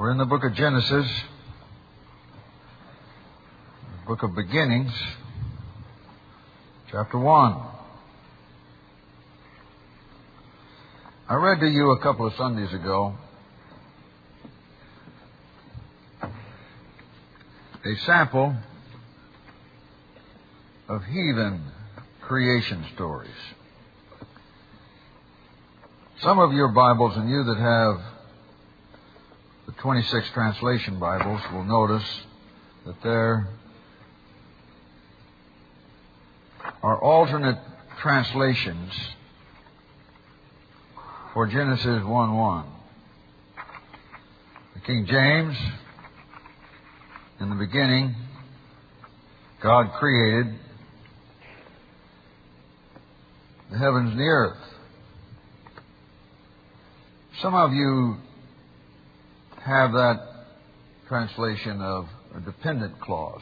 We're in the book of Genesis, the book of beginnings, chapter 1. I read to you a couple of Sundays ago a sample of heathen creation stories. Some of your Bibles, and you that have the 26 translation Bibles, will notice that there are alternate translations for Genesis 1:1. The King James, in the beginning, God created the heavens and the earth. Some of you have that translation of a dependent clause,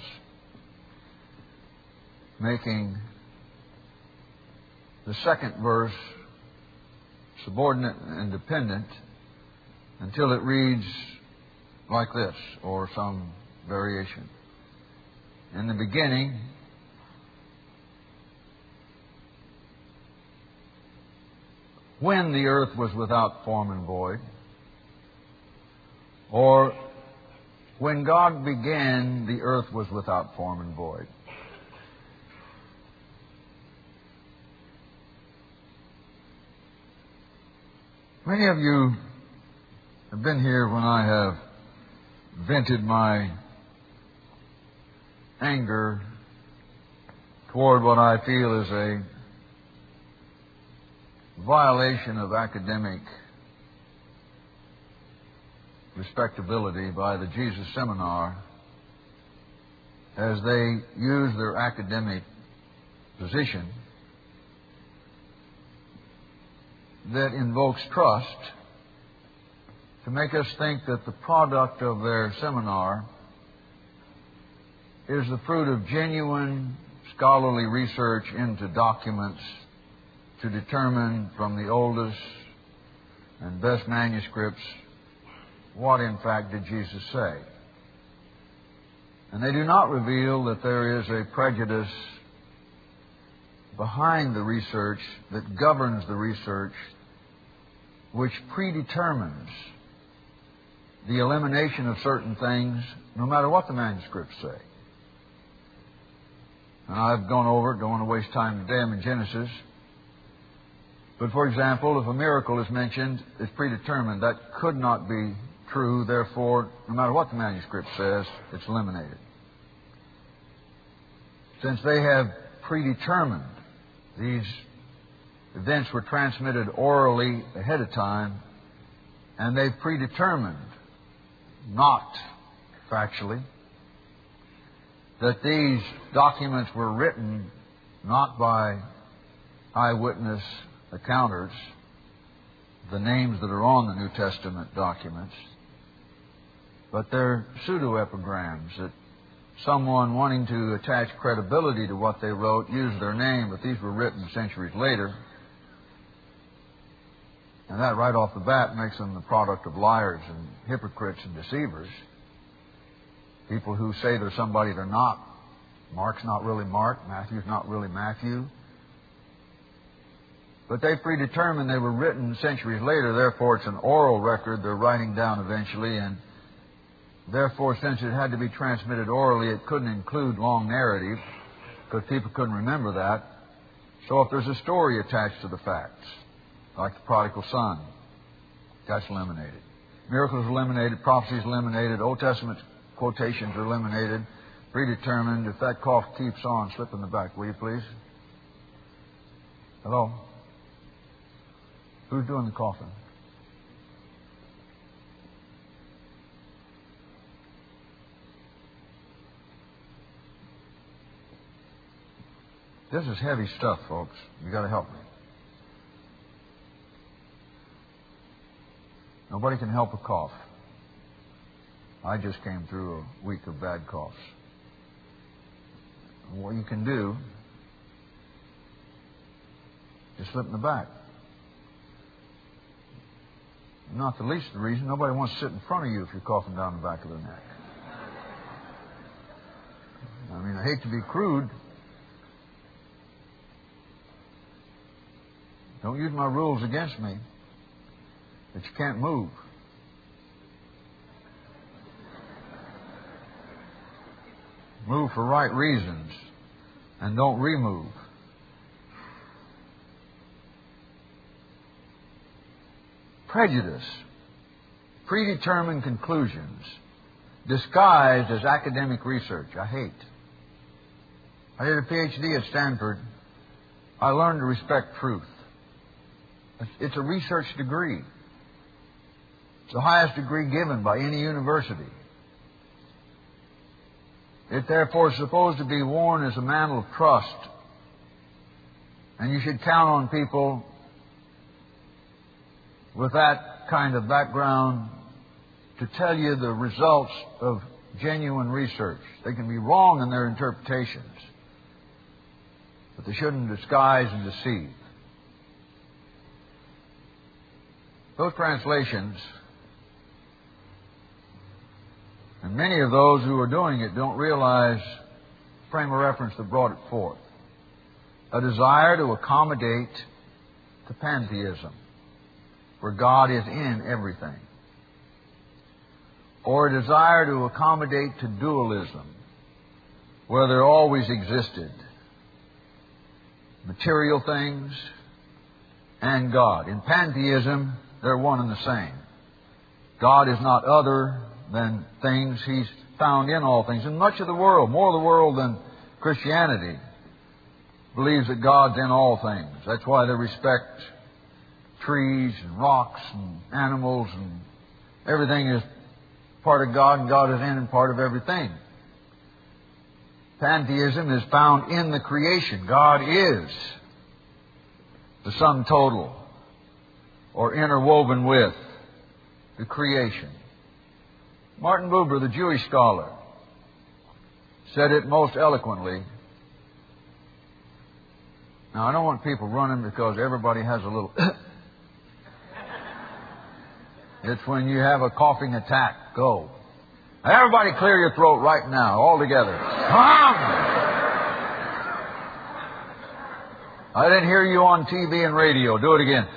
making the second verse subordinate and dependent until it reads like this, or some variation. In the beginning, when the earth was without form and void, or when God began, the earth was without form and void. Many of you have been here when I have vented my anger toward what I feel is a violation of academic respectability by the Jesus Seminar as they use their academic position that invokes trust to make us think that the product of their seminar is the fruit of genuine scholarly research into documents to determine from the oldest and best manuscripts what in fact did Jesus say. And they do not reveal that there is a prejudice behind the research that governs the research, which predetermines the elimination of certain things no matter what the manuscripts say. And I've gone over it, don't want to waste time today. I'm in Genesis. But for example, if a miracle is mentioned, it's predetermined. That could not be true. Therefore, no matter what the manuscript says, it's eliminated. Since they have predetermined, these events were transmitted orally ahead of time, and they've predetermined, not factually, that these documents were written not by eyewitness accounters, the names that are on the New Testament documents, but they're pseudo-epigrams that someone wanting to attach credibility to what they wrote used their name, but these were written centuries later. And that right off the bat makes them the product of liars and hypocrites and deceivers. People who say they're somebody they're not. Mark's not really Mark. Matthew's not really Matthew. But they predetermined they were written centuries later. Therefore, it's an oral record they're writing down eventually. And therefore, since it had to be transmitted orally, it couldn't include long narrative because people couldn't remember that. So if there's a story attached to the facts, like the prodigal son, that's eliminated. Miracles eliminated, prophecies eliminated, Old Testament quotations are eliminated, predetermined. If that cough keeps on, slip in the back, will you please? Hello? Who's doing the coughing? This is heavy stuff, folks. You got to help me. Nobody can help a cough. I just came through a week of bad coughs. What you can do is slip in the back. Not the least of the reason. Nobody wants to sit in front of you if you're coughing down the back of the neck. I mean, I hate to be crude. Don't use my rules against me, but you can't move. Move for right reasons and don't remove. Prejudice, predetermined conclusions, disguised as academic research, I hate. I did a PhD at Stanford. I learned to respect truth. It's a research degree. It's the highest degree given by any university. It therefore is supposed to be worn as a mantle of trust. And you should count on people with that kind of background to tell you the results of genuine research. They can be wrong in their interpretations, but they shouldn't disguise and deceive. Those translations, and many of those who are doing it don't realize the frame of reference that brought it forth. A desire to accommodate to pantheism, where God is in everything. Or a desire to accommodate to dualism, where there always existed material things and God. In pantheism, they're one and the same. God is not other than things. He's found in all things. And much of the world, more of the world than Christianity, believes that God's in all things. That's why they respect trees and rocks and animals, and everything is part of God, and God is in and part of everything. Pantheism is found in the creation. God is the sum total, or interwoven with, the creation. Martin Buber, the Jewish scholar, said it most eloquently. Now, I don't want people running because everybody has a little... It's when you have a coughing attack. Go. Everybody clear your throat right now, all together. I didn't hear you on TV and radio. Do it again.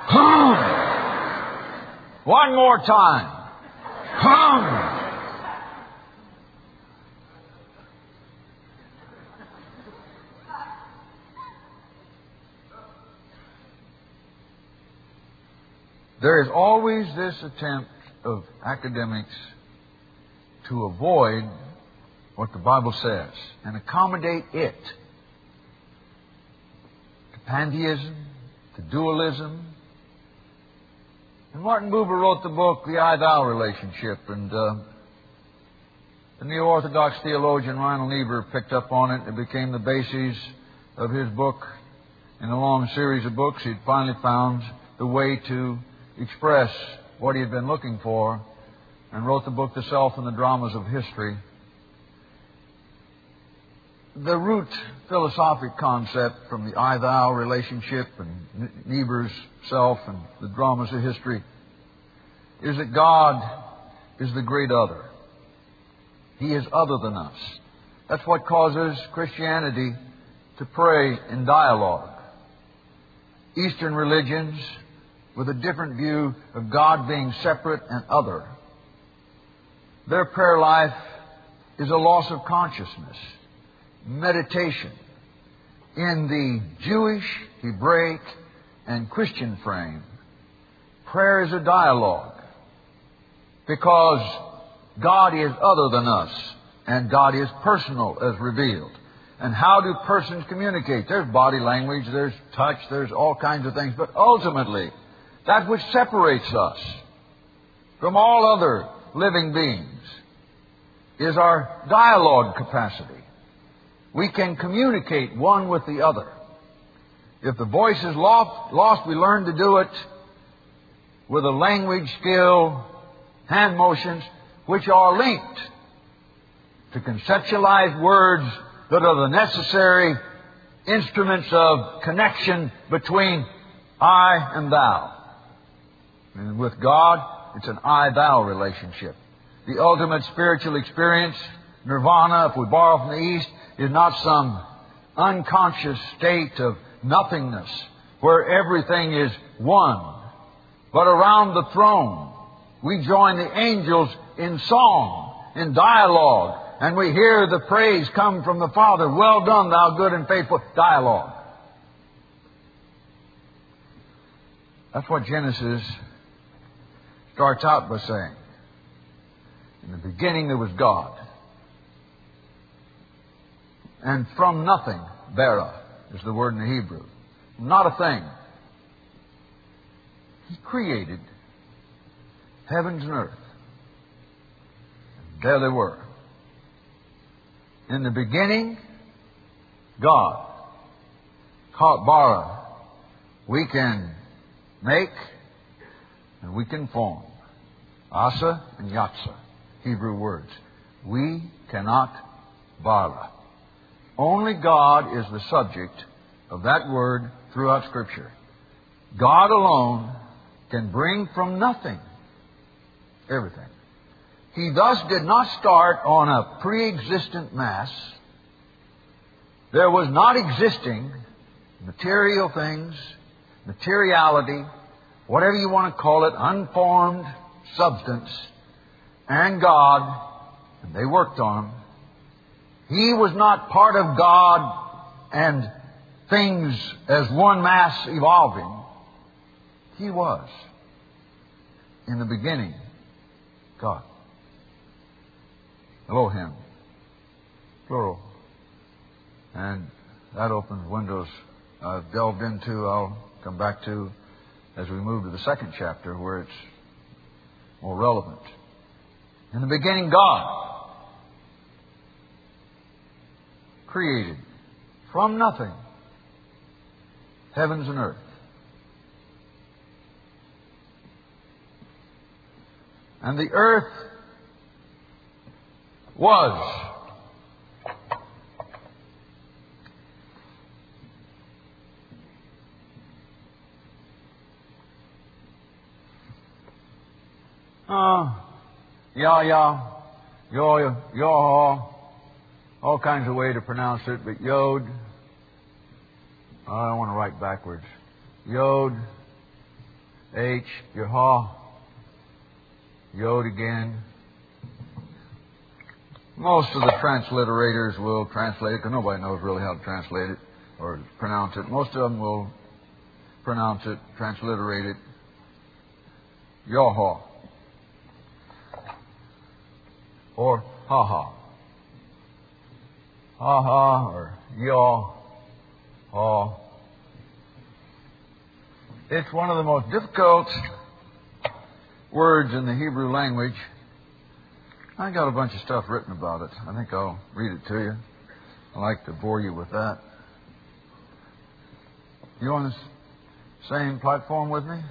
One more time. There is always this attempt of academics to avoid what the Bible says and accommodate it to pantheism, to dualism. And Martin Buber wrote the book, The I-Thou Relationship, and the Neo-Orthodox theologian Reinhold Niebuhr picked up on it. It became the basis of his book. In a long series of books, he'd finally found the way to express what he had been looking for, and wrote the book, The Self and the Dramas of History. The root philosophic concept from the I-Thou relationship and Niebuhr's Self and the Dramas of History is that God is the great other. He is other than us. That's what causes Christianity to pray in dialogue. Eastern religions, with a different view of God being separate and other, their prayer life is a loss of consciousness, meditation. In the Jewish, Hebraic, and Christian frame, prayer is a dialogue, because God is other than us, and God is personal as revealed. And how do persons communicate? There's body language, there's touch, there's all kinds of things, but ultimately, that which separates us from all other living beings is our dialogue capacity. We can communicate one with the other. If the voice is lost, we learn to do it with a language skill, hand motions, which are linked to conceptualized words that are the necessary instruments of connection between I and thou. And with God, it's an I-thou relationship. The ultimate spiritual experience, nirvana, if we borrow from the East, is not some unconscious state of nothingness where everything is one. But around the throne, we join the angels in song, in dialogue, and we hear the praise come from the Father. Well done, thou good and faithful. Dialogue. That's what Genesis starts out by saying. In the beginning there was God. And from nothing, bara is the word in the Hebrew. Not a thing. He created heavens and earth. And there they were. In the beginning, God. Bara. We can make and we can form. Asa and Yatsa, Hebrew words. We cannot bara. Only God is the subject of that word throughout Scripture. God alone can bring from nothing everything. He thus did not start on a pre-existent mass. There was not existing material things, materiality, whatever you want to call it, unformed substance, and God, and they worked on him. He was not part of God and things as one mass evolving. He was, in the beginning, God. Elohim, plural. And that opens windows I've delved into, I'll come back to as we move to the second chapter where it's more relevant. In the beginning, God created from nothing heavens and earth. And the earth was. All kinds of way to pronounce it, but Yod. I don't want to write backwards. Yod, H, Yah, Yod again. Most of the transliterators will translate it, because nobody knows really how to translate it or pronounce it. Most of them will pronounce it, transliterate it, Yahweh. Or ha-ha. Ha-ha or Yah-ha. It's one of the most difficult words in the Hebrew language. I got a bunch of stuff written about it. I think I'll read it to you. I like to bore you with that. You on the same platform with me?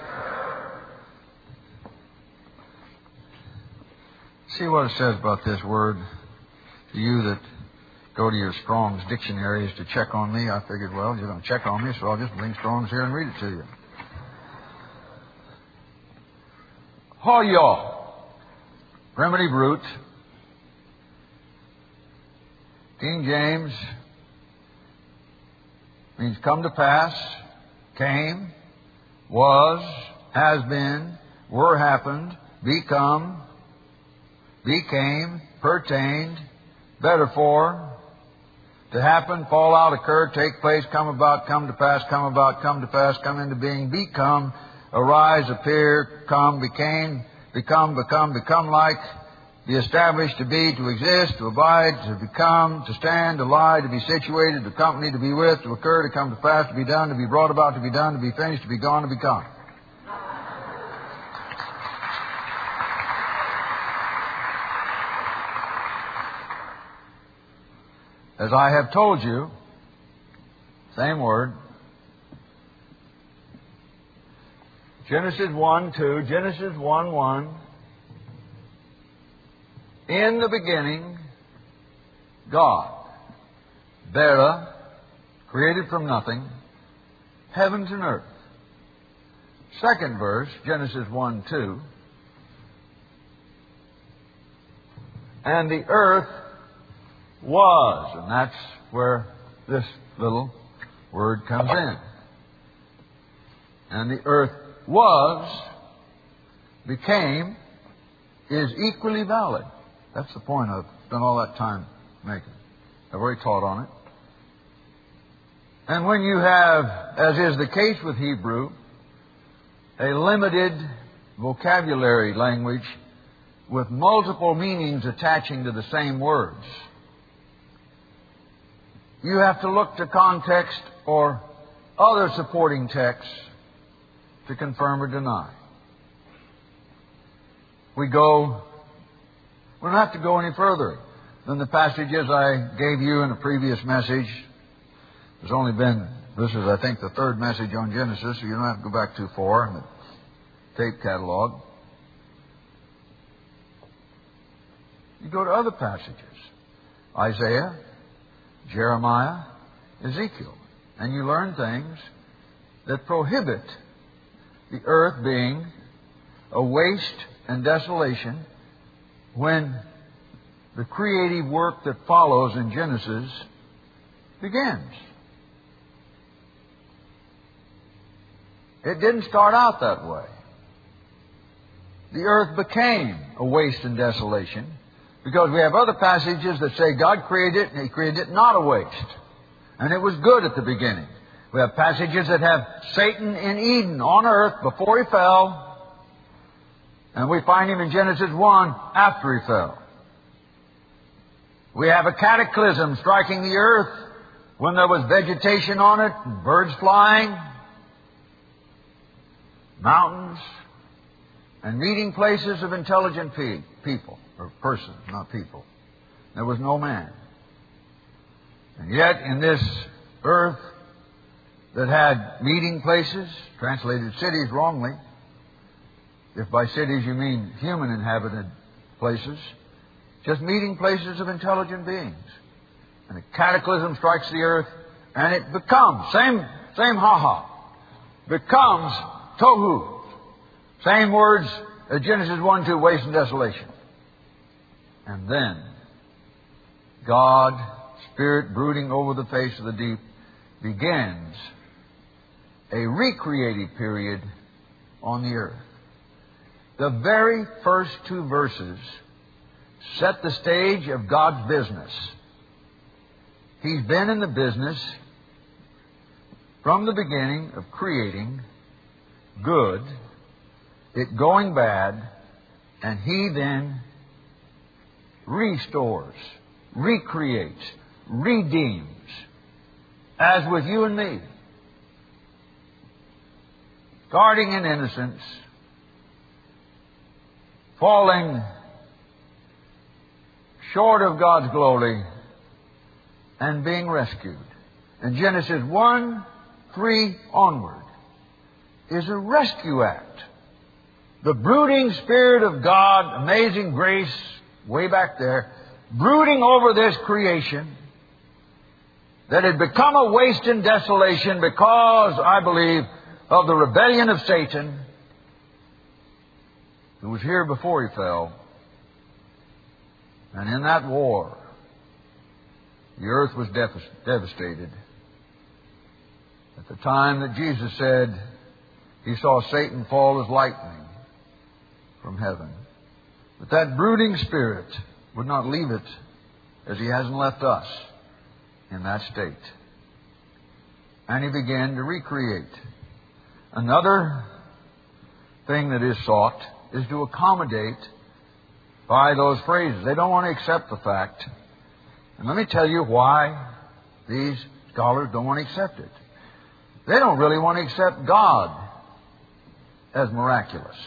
See what it says about this word. To you that go to your Strong's dictionaries to check on me, I figured, well, you're going to check on me, so I'll just bring Strong's here and read it to you. Hoya, primitive root. King James means come to pass, came, was, has been, were happened, become, became, pertained, better for, to happen, fall out, occur, take place, come about, come to pass, come about, come to pass, come into being, become, arise, appear, come, became, become like, be established, to be, to exist, to abide, to become, to stand, to lie, to be situated, to accompany, to be with, to occur, to come to pass, to be done, to be brought about, to be done, to be finished, to be gone, to become. As I have told you, same word, Genesis 1:2, Genesis 1:1, in the beginning, God, bara, created from nothing, heavens and earth. second verse, Genesis 1:2. And the earth was. And that's where this little word comes in. And the earth was, became, is equally valid. That's the point I've spent all that time making. I've already taught on it. And when you have, as is the case with Hebrew, a limited vocabulary language with multiple meanings attaching to the same words, you have to look to context or other supporting texts to confirm or deny. We don't have to go any further than the passages I gave you in a previous message. There's only been, this is I think the third message on Genesis, so you don't have to go back too far in the tape catalog. You go to other passages. Isaiah, Jeremiah, Ezekiel. And you learn things that prohibit the earth being a waste and desolation when the creative work that follows in Genesis begins. It didn't start out that way. The earth became a waste and desolation because we have other passages that say God created it and He created it not a waste. And it was good at the beginning. We have passages that have Satan in Eden on earth before he fell. And we find him in Genesis 1 after he fell. We have a cataclysm striking the earth when there was vegetation on it, and birds flying, mountains, and meeting places of intelligent people, or persons, not people. There was no man. And yet, in this earth that had meeting places, translated cities wrongly, if by cities you mean human inhabited places, just meeting places of intelligent beings. And a cataclysm strikes the earth, and it becomes, same ha-ha, becomes tohu. Same words as Genesis 1:2, waste and desolation. And then, God, Spirit brooding over the face of the deep, begins a recreative period on the earth. The very first two verses set the stage of God's business. He's been in the business from the beginning of creating good, it going bad, and He then restores, recreates, redeems, as with you and me. Starting in innocence, falling short of God's glory, and being rescued. And Genesis 1:3 onward is a rescue act. The brooding Spirit of God, amazing grace, way back there, brooding over this creation that had become a waste and desolation because, I believe, of the rebellion of Satan, who was here before he fell. And in that war, the earth was devastated. At the time that Jesus said He saw Satan fall as lightning from heaven. But that brooding Spirit would not leave it, as He hasn't left us, in that state. And He began to recreate. Another thing that is sought is to accommodate by those phrases. They don't want to accept the fact. And let me tell you why these scholars don't want to accept it. They don't really want to accept God as miraculous.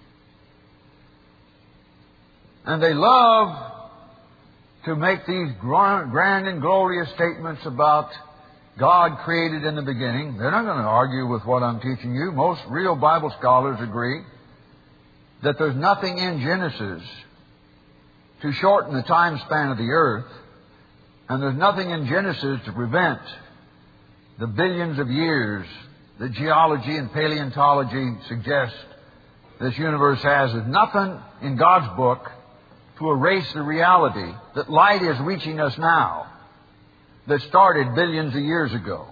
And they love to make these grand and glorious statements about God created in the beginning. They're not going to argue with what I'm teaching you. Most real Bible scholars agree that there's nothing in Genesis to shorten the time span of the earth, and there's nothing in Genesis to prevent the billions of years that geology and paleontology suggest this universe has is nothing in God's book to erase the reality that light is reaching us now that started billions of years ago.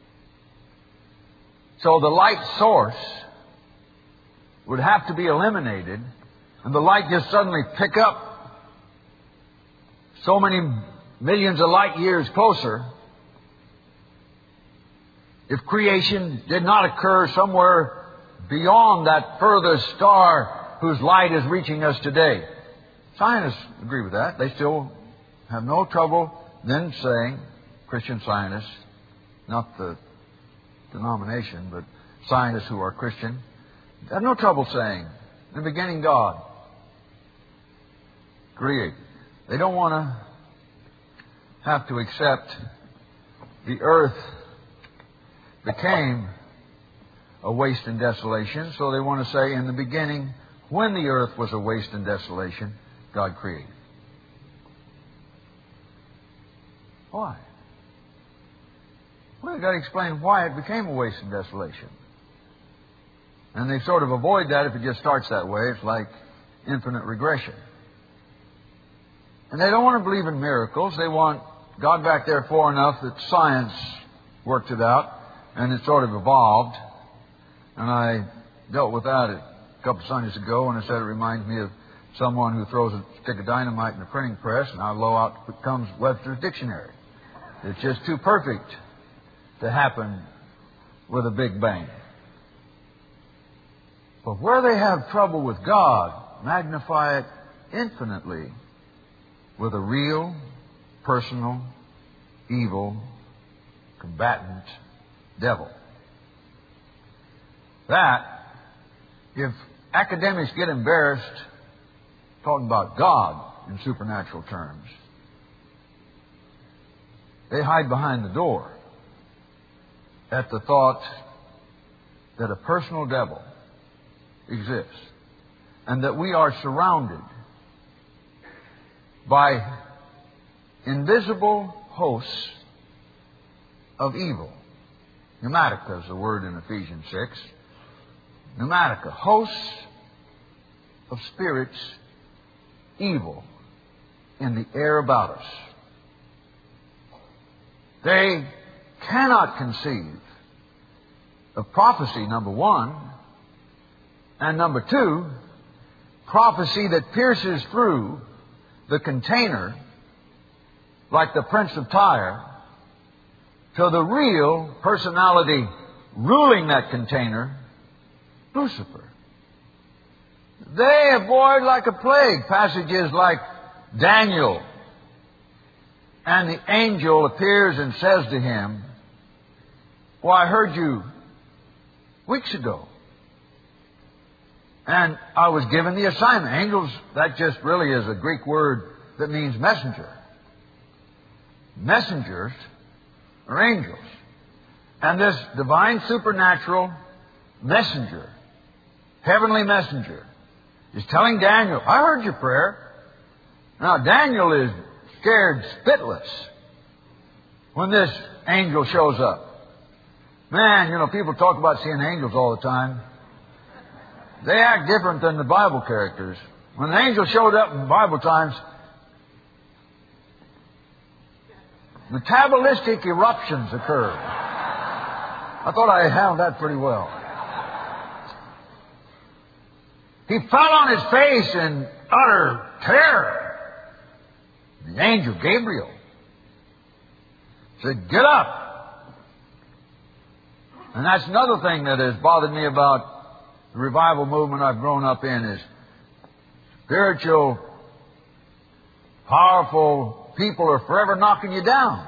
So the light source would have to be eliminated, and the light just suddenly pick up so many millions of light years closer if creation did not occur somewhere beyond that furthest star whose light is reaching us today. Scientists agree with that. They still have no trouble then saying, Christian scientists, not the denomination, but scientists who are Christian, have no trouble saying, in the beginning God created. They don't want to have to accept the earth became a waste and desolation, so they want to say, in the beginning, when the earth was a waste and desolation, God created. Why? Well, they've got to explain why it became a waste and desolation. And they sort of avoid that if it just starts that way. It's like infinite regression. And they don't want to believe in miracles. They want God back there far enough that science worked it out, and it sort of evolved. And I dealt with that a couple of Sundays ago, and I said it reminds me of someone who throws a stick of dynamite in a printing press, and how low out comes Webster's Dictionary. It's just too perfect to happen with a big bang. But where they have trouble with God, magnify it infinitely with a real, personal, evil, combatant devil. That, if academics get embarrassed talking about God in supernatural terms, they hide behind the door at the thought that a personal devil exists and that we are surrounded by invisible hosts of evil. Pneumatica is the word in Ephesians 6. Pneumatica, hosts of spirits, evil in the air about us. They cannot conceive of prophecy, number one, and number two, prophecy that pierces through the container like the Prince of Tyre to the real personality ruling that container, Lucifer. They avoid like a plague passages like Daniel, and the angel appears and says to him, "Well, I heard you weeks ago, and I was given the assignment." Angels, that just really is a Greek word that means messenger. Messengers are angels. And this divine supernatural messenger, heavenly messenger, is telling Daniel, "I heard your prayer." Now, Daniel is scared spitless when this angel shows up. Man, people talk about seeing angels all the time. They act different than the Bible characters. When the angel showed up in Bible times, metabolistic eruptions occurred. I thought I handled that pretty well. He fell on his face in utter terror. The angel Gabriel said, "Get up." And that's another thing that has bothered me about the revival movement I've grown up in, is spiritual, powerful people are forever knocking you down.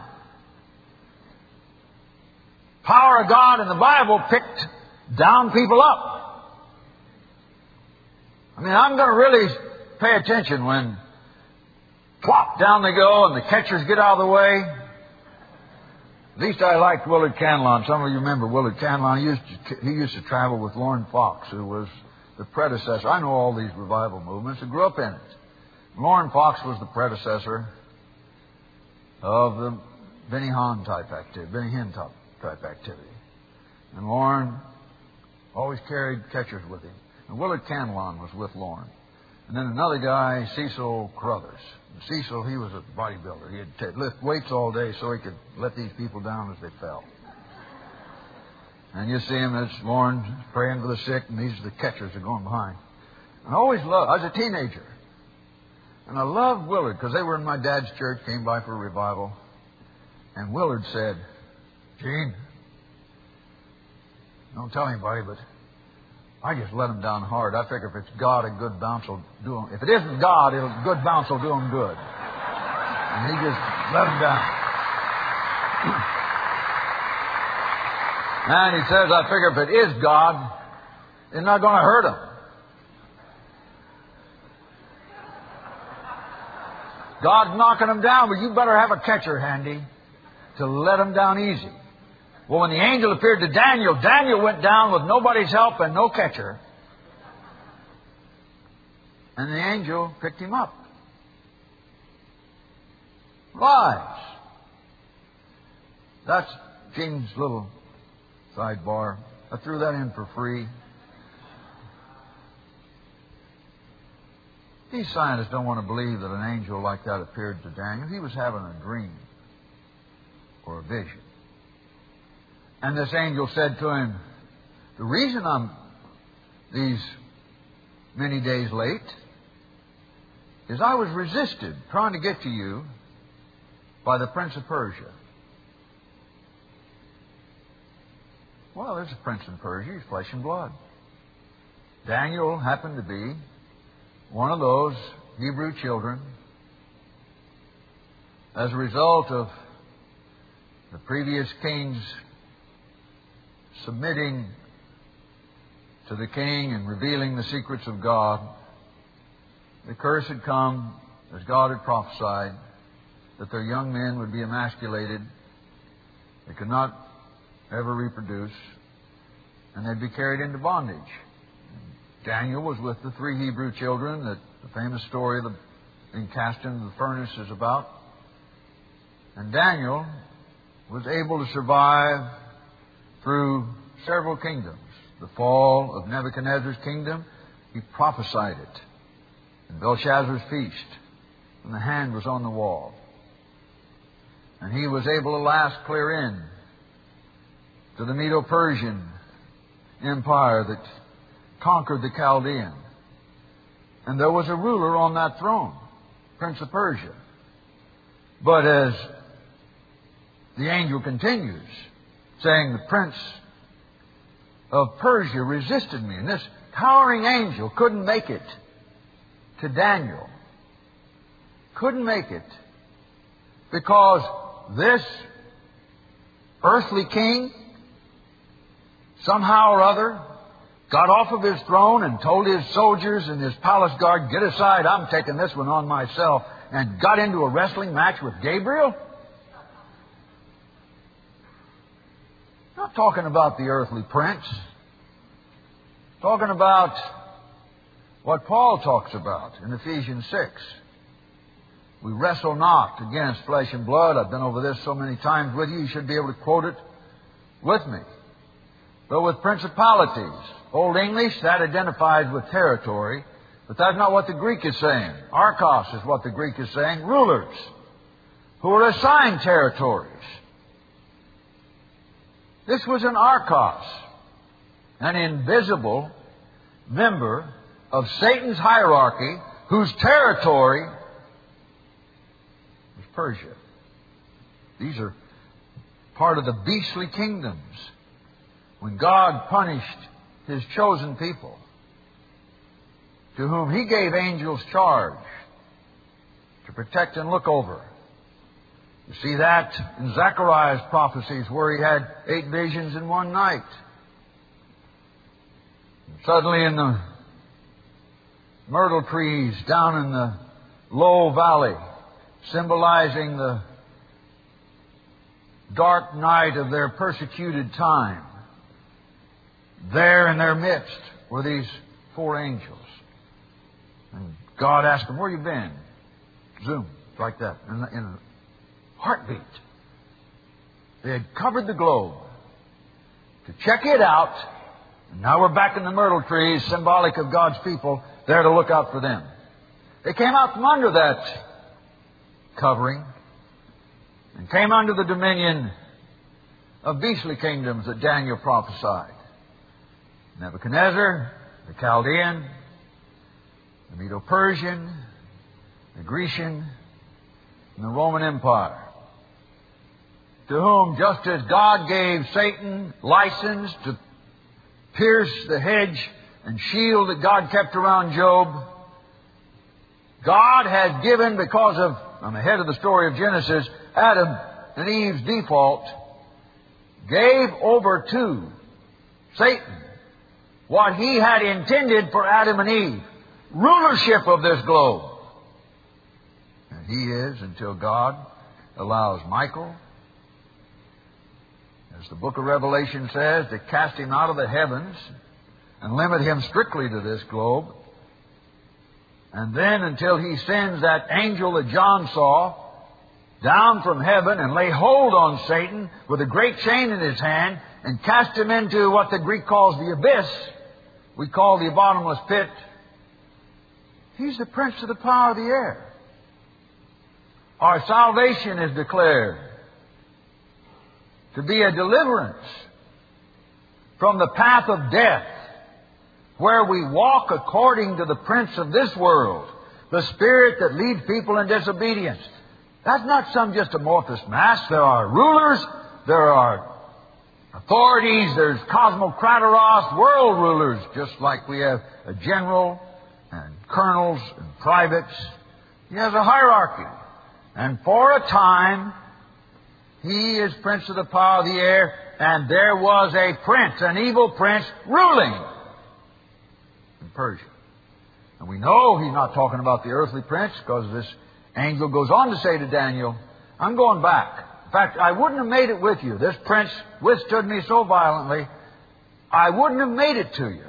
Power of God in the Bible picked down people up. I mean, I'm going to really pay attention when plop, down they go, and the catchers get out of the way. At least I liked Willard Canlon. Some of you remember Willard Canlon. He used to travel with Lauren Fox, who was the predecessor. I know all these revival movements and grew up in it. Lauren Fox was the predecessor of the Benny Hinn type activity. And Lorne always carried catchers with him. And Willard Canlon was with Lorne. And then another guy, Cecil Carruthers. And Cecil, he was a bodybuilder. He had to lift weights all day so he could let these people down as they fell. And you see him as Lorne praying for the sick, and these are the catchers that are going behind. And I always loved, I was a teenager. And I loved Willard because they were in my dad's church, came by for a revival. And Willard said, "Gene, don't tell anybody, but I just let him down hard. I figure if it's God, a good bounce will do him. If it isn't God, a good bounce will do him good." And he just let him down. And he says, "I figure if it is God, it's not going to hurt him." God's knocking him down, but you better have a catcher handy to let him down easy. Well, when the angel appeared to Daniel, Daniel went down with nobody's help and no catcher. And the angel picked him up. Lies. That's Gene's little sidebar. I threw that in for free. These scientists don't want to believe that an angel like that appeared to Daniel. He was having a dream or a vision. And this angel said to him, "The reason I'm these many days late is I was resisted trying to get to you by the Prince of Persia." Well, there's a prince in Persia. He's flesh and blood. Daniel happened to be one of those Hebrew children as a result of the previous kings submitting to the king and revealing the secrets of God. The curse had come, as God had prophesied, that their young men would be emasculated. They could not ever reproduce, and they'd be carried into bondage. Daniel was with the three Hebrew children that the famous story of being cast into the furnace is about. And Daniel was able to survive through several kingdoms. The fall of Nebuchadnezzar's kingdom, he prophesied it. In Belshazzar's feast, when the hand was on the wall. And he was able to last clear in to the Medo-Persian Empire that conquered the Chaldean. And there was a ruler on that throne, Prince of Persia. But as the angel continues, saying, "The Prince of Persia resisted me." And this towering angel couldn't make it to Daniel. Couldn't make it because this earthly king somehow or other got off of his throne and told his soldiers and his palace guard, "Get aside, I'm taking this one on myself," and got into a wrestling match with Gabriel. Not talking about the earthly prince. Talking about what Paul talks about in Ephesians 6. We wrestle not against flesh and blood. I've been over this so many times with you, you should be able to quote it with me. But with principalities. Old English, that identifies with territory, but that's not what the Greek is saying. Archos is what the Greek is saying. Rulers who are assigned territories. This was an archos, an invisible member of Satan's hierarchy whose territory was Persia. These are part of the beastly kingdoms when God punished His chosen people, to whom He gave angels charge to protect and look over. You see that in Zechariah's prophecies where he had 8 visions in one night. And suddenly in the myrtle trees down in the low valley, symbolizing the dark night of their persecuted time, there in their midst were these 4 angels. And God asked them, "Where you been?" Zoom, like that, in a heartbeat. They had covered the globe, to check it out. And now we're back in the myrtle trees, symbolic of God's people, there to look out for them. They came out from under that covering and came under the dominion of beastly kingdoms that Daniel prophesied. Nebuchadnezzar, the Chaldean, the Medo-Persian, the Grecian, and the Roman Empire, to whom, just as God gave Satan license to pierce the hedge and shield that God kept around Job, God has given, because of, I'm ahead of the story of Genesis, Adam and Eve's default, gave over to Satan what he had intended for Adam and Eve, rulership of this globe. And he is, until God allows Michael, as the book of Revelation says, to cast him out of the heavens and limit him strictly to this globe. And then until he sends that angel that John saw down from heaven and lay hold on Satan with a great chain in his hand and cast him into what the Greek calls the abyss, we call the bottomless pit. He's the prince of the power of the air. Our salvation is declared to be a deliverance from the path of death, where we walk according to the prince of this world, the spirit that leads people in disobedience. That's not some just amorphous mass. There are rulers, there are authorities, there's cosmocrateros, world rulers, just like we have a general and colonels and privates. He has a hierarchy. And for a time, he is prince of the power of the air, and there was a prince, an evil prince, ruling in Persia. And we know he's not talking about the earthly prince, because this angel goes on to say to Daniel, I'm going back. In fact, I wouldn't have made it with you. This prince withstood me so violently, I wouldn't have made it to you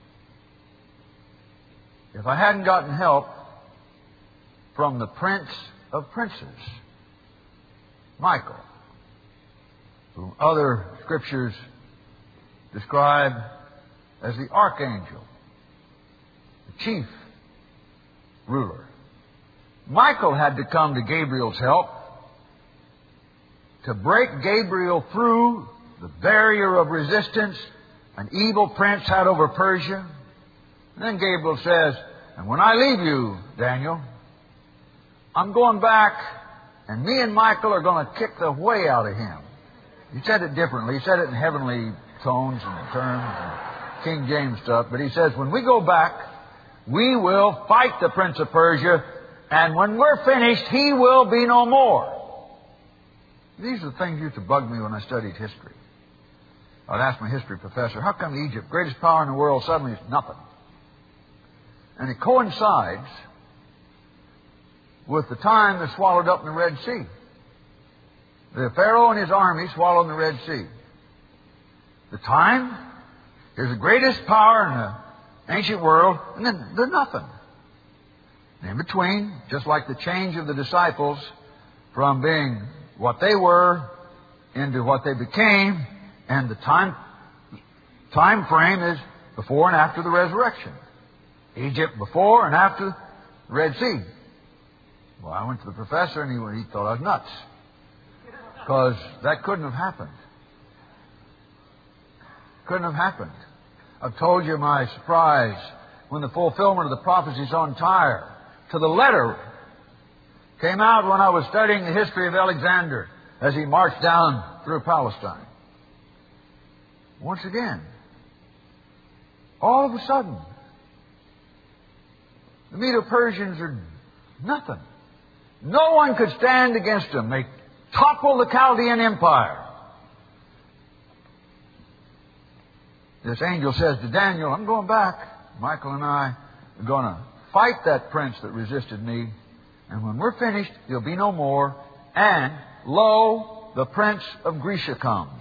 if I hadn't gotten help from the Prince of Princes, Michael, whom other scriptures describe as the archangel, the chief ruler. Michael had to come to Gabriel's help to break Gabriel through the barrier of resistance an evil prince had over Persia. And then Gabriel says, and when I leave you, Daniel, I'm going back, and me and Michael are going to kick the way out of him. He said it differently. He said it in heavenly tones and terms and King James stuff. But he says, when we go back, we will fight the prince of Persia, and when we're finished, he will be no more. These are the things that used to bug me when I studied history. I'd ask my history professor, how come Egypt, greatest power in the world, suddenly is nothing? And it coincides with the time they're swallowed up in the Red Sea. The Pharaoh and his army swallowed in the Red Sea. The time is the greatest power in the ancient world, and then they're nothing. And in between, just like the change of the disciples from being what they were into what they became, and the time frame is before and after the resurrection. Egypt before and after the Red Sea. Well, I went to the professor and he thought I was nuts, because that couldn't have happened. Couldn't have happened. I've told you my surprise when the fulfillment of the prophecies on Tyre to the letter came out when I was studying the history of Alexander as he marched down through Palestine. Once again, all of a sudden, the Medo-Persians are nothing. No one could stand against them. They toppled the Chaldean Empire. This angel says to Daniel, I'm going back. Michael and I are going to fight that prince that resisted me. And when we're finished, he'll be no more. And, lo, the prince of Grecia comes.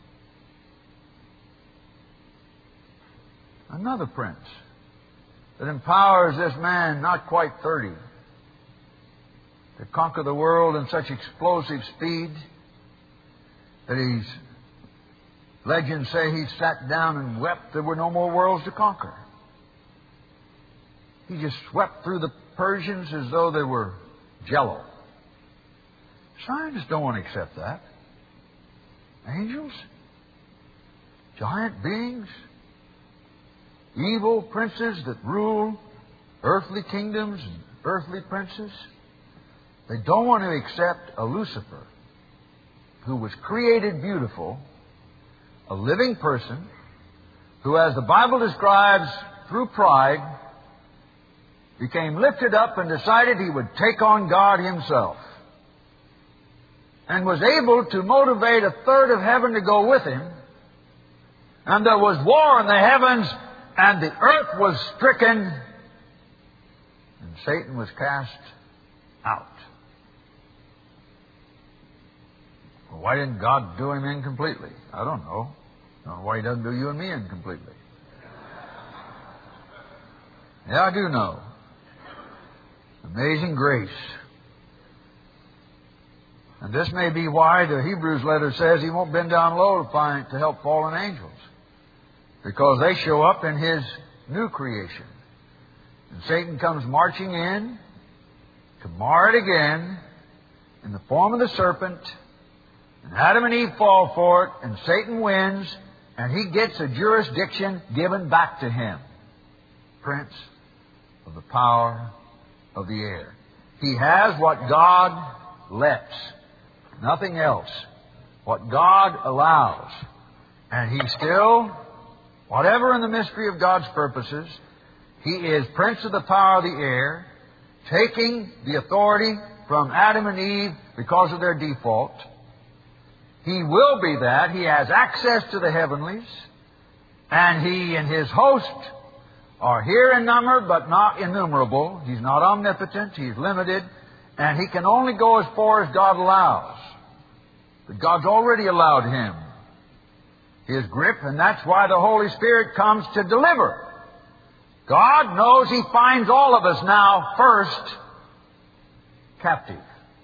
Another prince that empowers this man, not quite 30, to conquer the world in such explosive speed that he's Legends say he sat down and wept there were no more worlds to conquer. He just swept through the Persians as though they were jello. Scientists don't want to accept that. Angels? Giant beings? Evil princes that rule earthly kingdoms and earthly princes? They don't want to accept a Lucifer who was created beautiful, a living person, who, as the Bible describes, through pride, became lifted up and decided he would take on God Himself, and was able to motivate a third of heaven to go with him. And there was war in the heavens, and the earth was stricken, and Satan was cast out. Well, why didn't God do him in completely? I don't know. I don't know why He doesn't do you and me in completely. Yeah, I do know. Amazing grace. And this may be why the Hebrews letter says He won't bend down low to help fallen angels, because they show up in His new creation. And Satan comes marching in to mar it again in the form of the serpent, and Adam and Eve fall for it, and Satan wins, and he gets a jurisdiction given back to him. Prince of the power of the air. He has what God lets. Nothing else. What God allows. And He still, whatever in the mystery of God's purposes, He is Prince of the power of the air, taking the authority from Adam and Eve because of their default. He will be that. He has access to the heavenlies, and He and His host are here in number but not innumerable. He's not omnipotent. He's limited, and He can only go as far as God allows. But God's already allowed Him His grip, and that's why the Holy Spirit comes to deliver. God knows He finds all of us now first captive.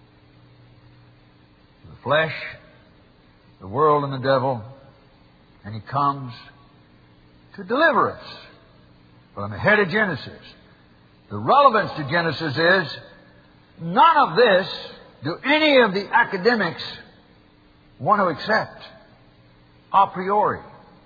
The flesh, the world, and the devil, and He comes to deliver us from the head of Genesis. The relevance to Genesis is none of this do any of the academics want to accept a priori.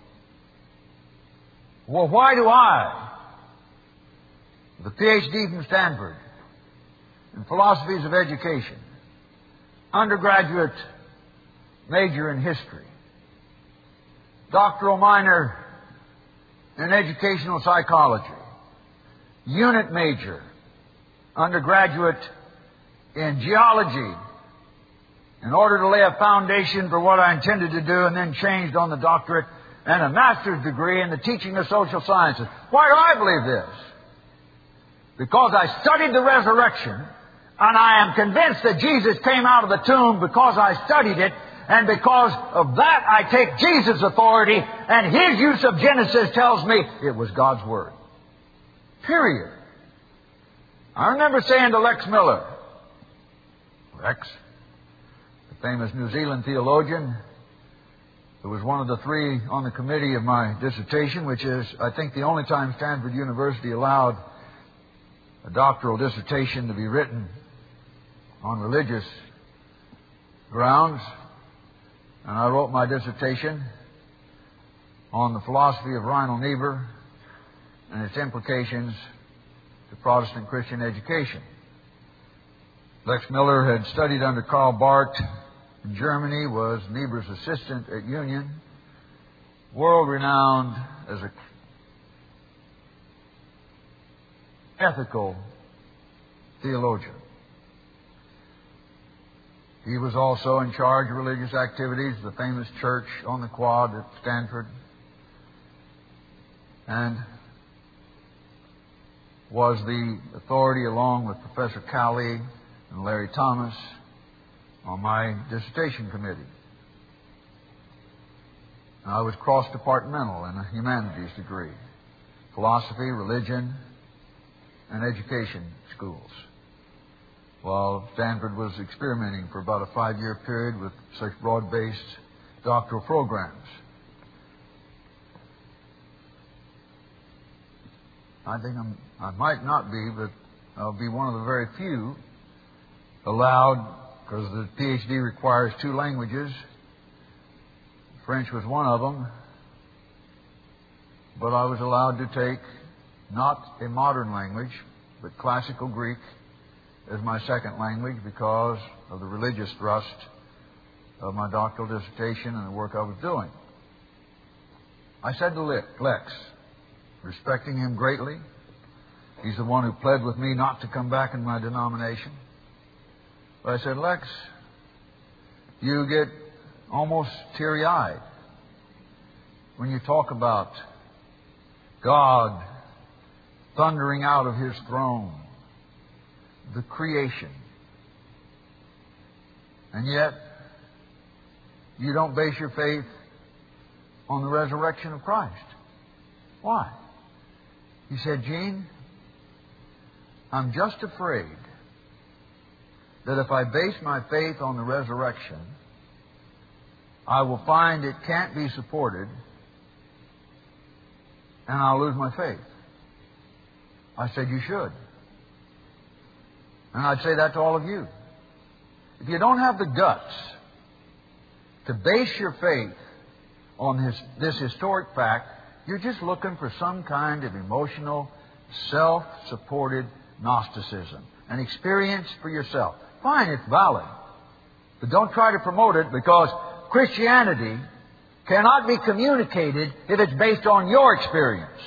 Well, why do I, the PhD from Stanford in philosophies of education, undergraduate major in history, doctoral minor in educational psychology, unit major, undergraduate in geology, in order to lay a foundation for what I intended to do, and then changed on the doctorate, and a master's degree in the teaching of social sciences. Why do I believe this? Because I studied the resurrection, and I am convinced that Jesus came out of the tomb because I studied it, and because of that I take Jesus' authority, and His use of Genesis tells me it was God's Word. Period. I remember saying to Lex Miller, Lex, the famous New Zealand theologian, who was one of the three on the committee of my dissertation, which is, I think, the only time Stanford University allowed a doctoral dissertation to be written on religious grounds. And I wrote my dissertation on the philosophy of Reinhold Niebuhr and its implications to Protestant Christian education. Lex Miller had studied under Karl Barth in Germany, was Niebuhr's assistant at Union, world-renowned as an ethical theologian. He was also in charge of religious activities, the famous church on the quad at Stanford, and was the authority, along with Professor Cowley and Larry Thomas, on my dissertation committee. I was cross-departmental in a humanities degree, philosophy, religion, and education schools, while Stanford was experimenting for about a 5-year period with such broad-based doctoral programs. I think I might not be, but I'll be one of the very few allowed, because the PhD requires 2 languages. French was one of them. But I was allowed to take not a modern language, but classical Greek as my second language because of the religious thrust of my doctoral dissertation and the work I was doing. I said to Lex, respecting him greatly, he's the one who pled with me not to come back in my denomination. But I said, Lex, you get almost teary-eyed when you talk about God thundering out of His throne, the creation. And yet, you don't base your faith on the resurrection of Christ. Why? He said, Gene, I'm just afraid that if I base my faith on the resurrection, I will find it can't be supported and I'll lose my faith. I said, you should. And I'd say that to all of you. If you don't have the guts to base your faith on this historic fact, you're just looking for some kind of emotional, self-supported Gnosticism, an experience for yourself. Fine, it's valid. But don't try to promote it, because Christianity cannot be communicated if it's based on your experience.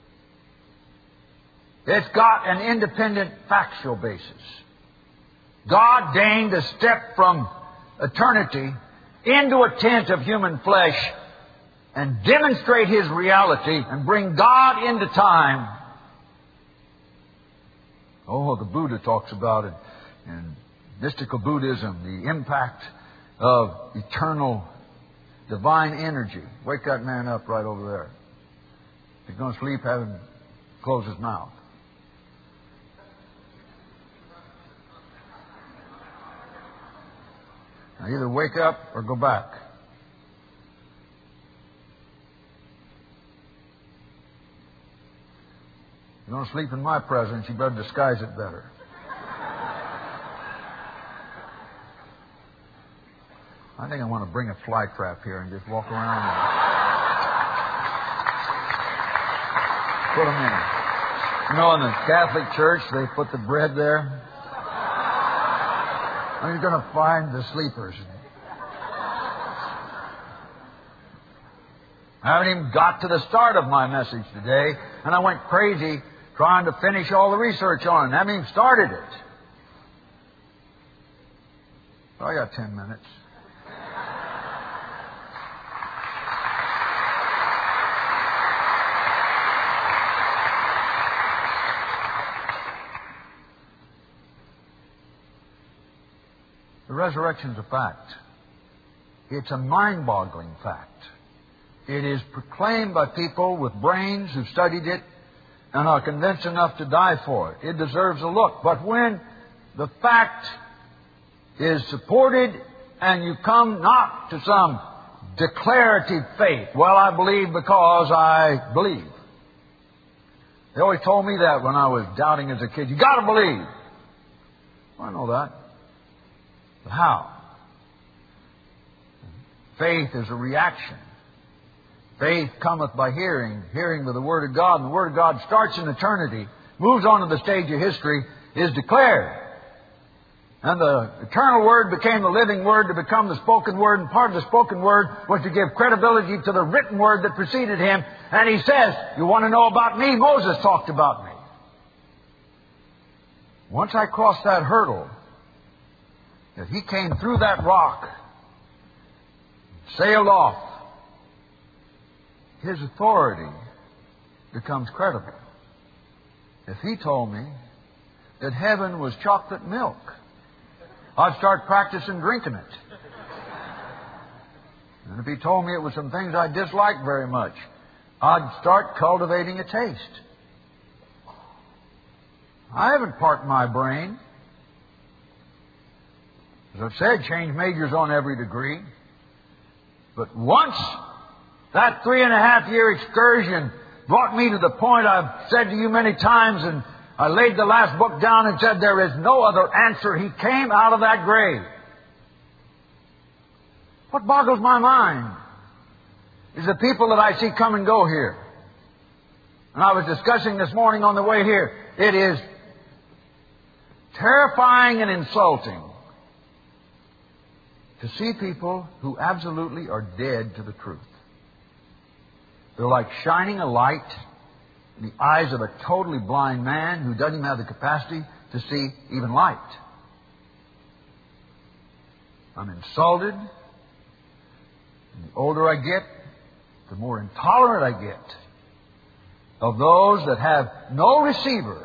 It's got an independent factual basis. God deigned to step from eternity into a tent of human flesh and demonstrate His reality and bring God into time. Oh, the Buddha talks about it in mystical Buddhism, the impact of eternal divine energy. Wake that man up right over there. If he's going to sleep, have him close his mouth. Now either wake up or go back. If you're going to sleep in my presence, you better disguise it better. I think I want to bring a fly trap here and just walk around and put them in. You know, in the Catholic Church, they put the bread there. And you're going to find the sleepers. I haven't even got to the start of my message today, and I went crazy trying to finish all the research on it. I haven't even started it. So I got 10 minutes. The resurrection's a fact. It's a mind-boggling fact. It is proclaimed by people with brains who've studied it and are convinced enough to die for it. It deserves a look. But when the fact is supported and you come not to some declarative faith, well, I believe because I believe. They always told me that when I was doubting as a kid. You got to believe. Well, I know that. But how? Faith is a reaction. Faith cometh by hearing, hearing by the Word of God. And the Word of God starts in eternity, moves on to the stage of history, is declared. And the eternal Word became the living Word to become the spoken Word. And part of the spoken Word was to give credibility to the written Word that preceded Him. And He says, you want to know about me? Moses talked about me. Once I crossed that hurdle, that he came through that rock, sailed off, his authority becomes credible. If he told me that heaven was chocolate milk, I'd start practicing drinking it. And if he told me it was some things I disliked very much, I'd start cultivating a taste. I haven't parked my brain. As I've said, change majors on every degree. But once that 3.5-year excursion brought me to the point I've said to you many times, and I laid the last book down and said there is no other answer. He came out of that grave. What boggles my mind is the people that I see come and go here. And I was discussing this morning on the way here. It is terrifying and insulting to see people who absolutely are dead to the truth. They're like shining a light in the eyes of a totally blind man who doesn't even have the capacity to see even light. I'm insulted. And the older I get, the more intolerant I get of those that have no receiver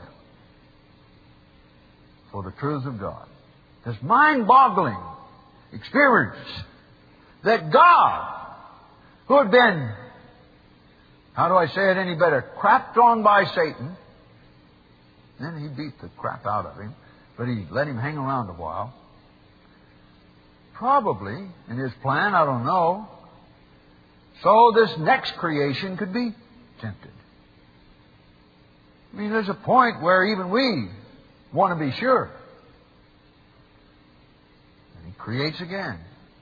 for the truths of God. This mind-boggling experience that God, who had been, how do I say it any better, crapped on by Satan, then he beat the crap out of him, but he let him hang around a while. Probably, in his plan, I don't know, so this next creation could be tempted. I mean, there's a point where even we want to be sure. And he creates again.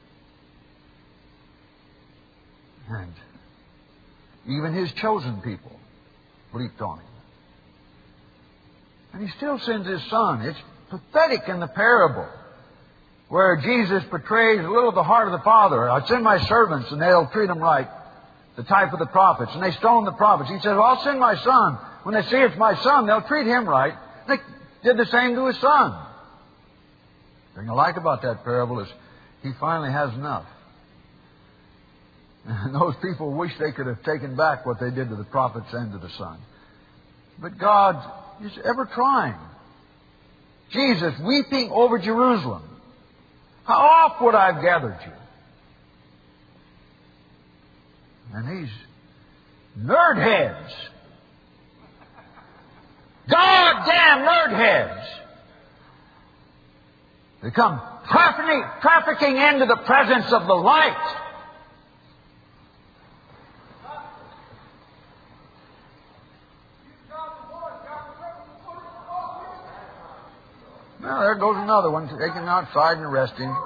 And even his chosen people bleeped on him. And he still sends his Son. It's pathetic in the parable where Jesus portrays a little of the heart of the Father. I send my servants and they'll treat them right. The type of the prophets. And they stone the prophets. He says, well, I'll send my Son. When they see it's my Son, they'll treat him right. They did the same to his Son. The thing I like about that parable is he finally has enough. And those people wish they could have taken back what they did to the prophets and to the Son. But God is ever trying. Jesus weeping over Jerusalem. How oft would I have gathered you? And these nerd heads, goddamn nerd heads, they come trafficking into the presence of the light. Well, there goes another one, taking him outside and arresting.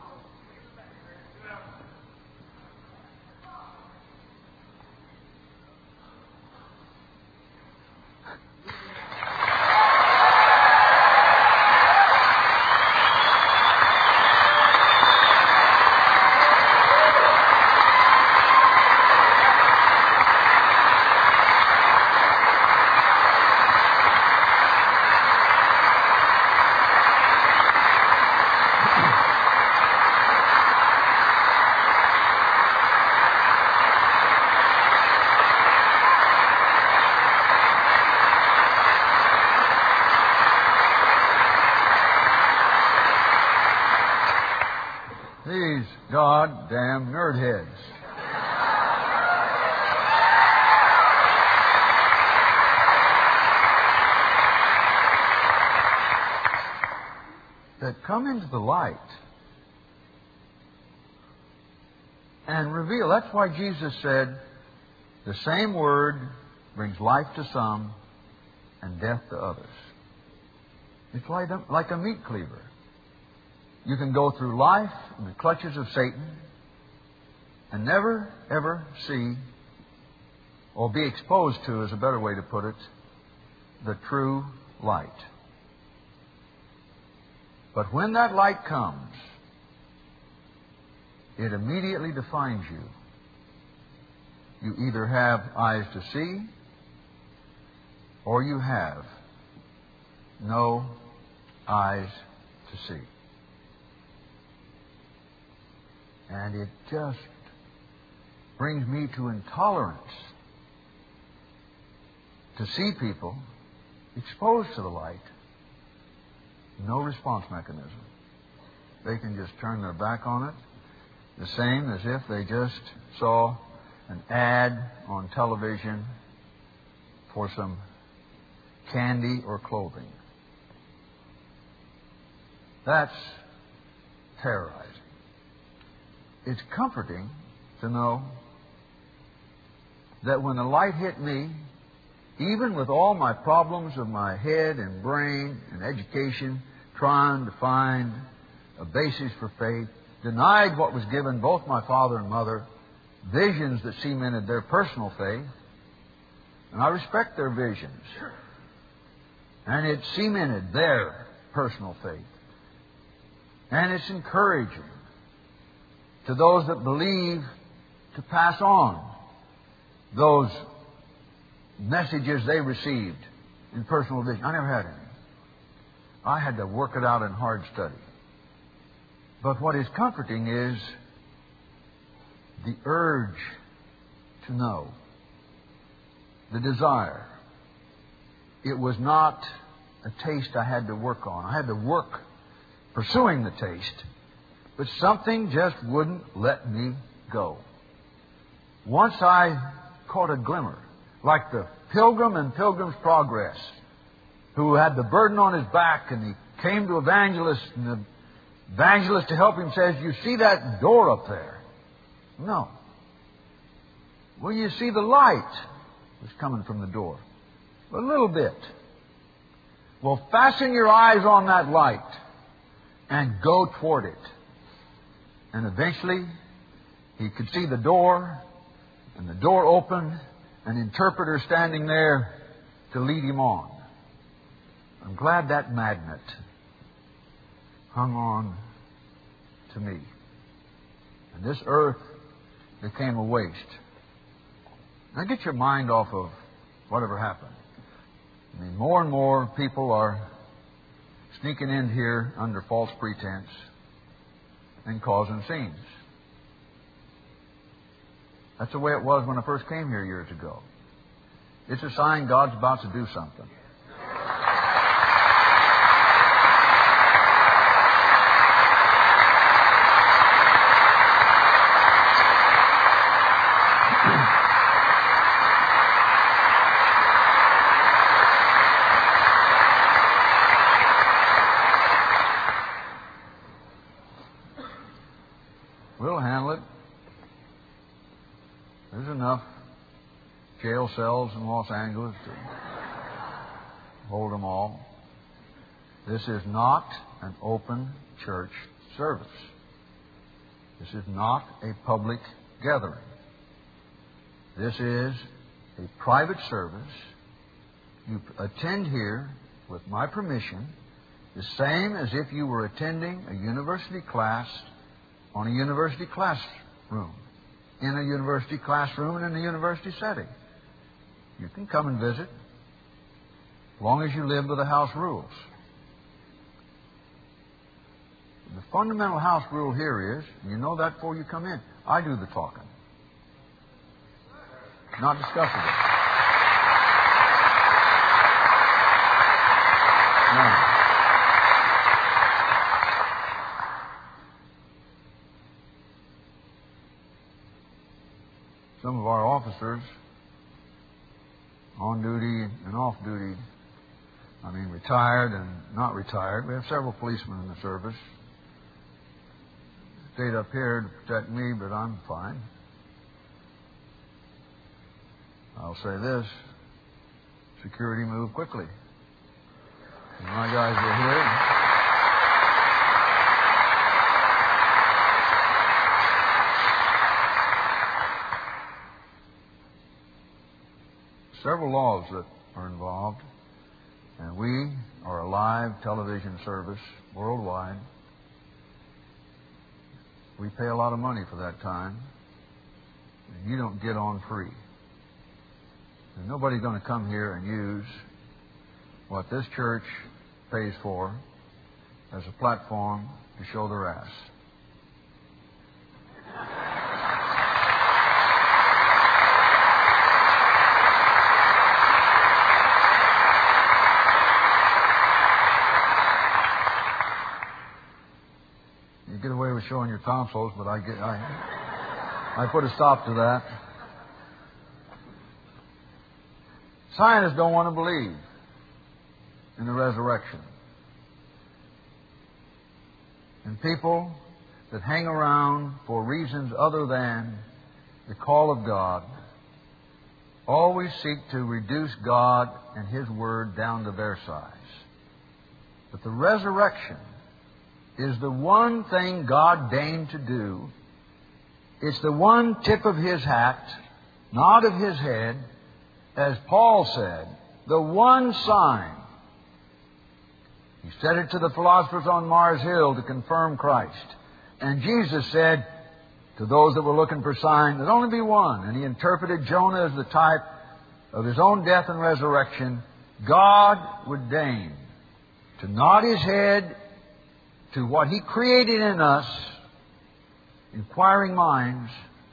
These goddamn nerd heads. That come into the light and reveal. That's why Jesus said, the same word brings life to some and death to others. It's like a meat cleaver. You can go through life in the clutches of Satan and never, ever see, or be exposed to, is a better way to put it, the true light. But when that light comes, it immediately defines you. You either have eyes to see, or you have no eyes to see. And it just brings me to intolerance to see people exposed to the light, no response mechanism. They can just turn their back on it, the same as if they just saw an ad on television for some candy or clothing. That's terrorizing. It's comforting to know that when the light hit me, even with all my problems of my head and brain and education, trying to find a basis for faith, denied what was given both my father and mother, visions that cemented their personal faith, and I respect their visions, and it cemented their personal faith. And it's encouraging to those that believe to pass on those messages they received in personal vision. I never had any. I had to work it out in hard study. But what is comforting is the urge to know, the desire. It was not a taste I had to work on. I had to work pursuing the taste, but something just wouldn't let me go. Once I caught a glimmer, like the pilgrim in Pilgrim's Progress, who had the burden on his back, and he came to evangelist, and the evangelist to help him says, "You see that door up there?" "No." "Well, you see the light was coming from the door." "A little bit." "Well, fasten your eyes on that light and go toward it." And eventually, he could see the door, and the door opened, an interpreter standing there to lead him on. I'm glad that magnet hung on to me. And this earth became a waste. Now get your mind off of whatever happened. I mean, more and more people are sneaking in here under false pretense and causing scenes. That's the way it was when I first came here years ago. It's a sign God's about to do something. We'll handle it. There's enough jail cells in Los Angeles to hold them all. This is not an open church service. This is not a public gathering. This is a private service. You attend here with my permission, the same as if you were attending a university class on a university classroom, in a university classroom and in a university setting. You can come and visit as long as you live by the house rules. The fundamental house rule here is, and you know that before you come in, I do the talking. Not discussable. No. Some of our officers, on duty and off duty, retired and not retired. We have several policemen in the service. Stayed up here to protect me, but I'm fine. I'll say this, security moved quickly. And my guys were here. Several laws that are involved, and we are a live television service worldwide. We pay a lot of money for that time, and you don't get on free. And nobody's going to come here and use what this church pays for as a platform to show their ass. Get away with showing your tonsils, but I put a stop to that. Scientists don't want to believe in the resurrection. And people that hang around for reasons other than the call of God always seek to reduce God and His Word down to their size. But the resurrection is the one thing God deigned to do. It's the one tip of His hat, not of His head. As Paul said, the one sign. He said it to the philosophers on Mars Hill to confirm Christ. And Jesus said to those that were looking for signs, there'd only be one. And He interpreted Jonah as the type of His own death and resurrection. God would deign to nod His head to what He created in us, inquiring minds,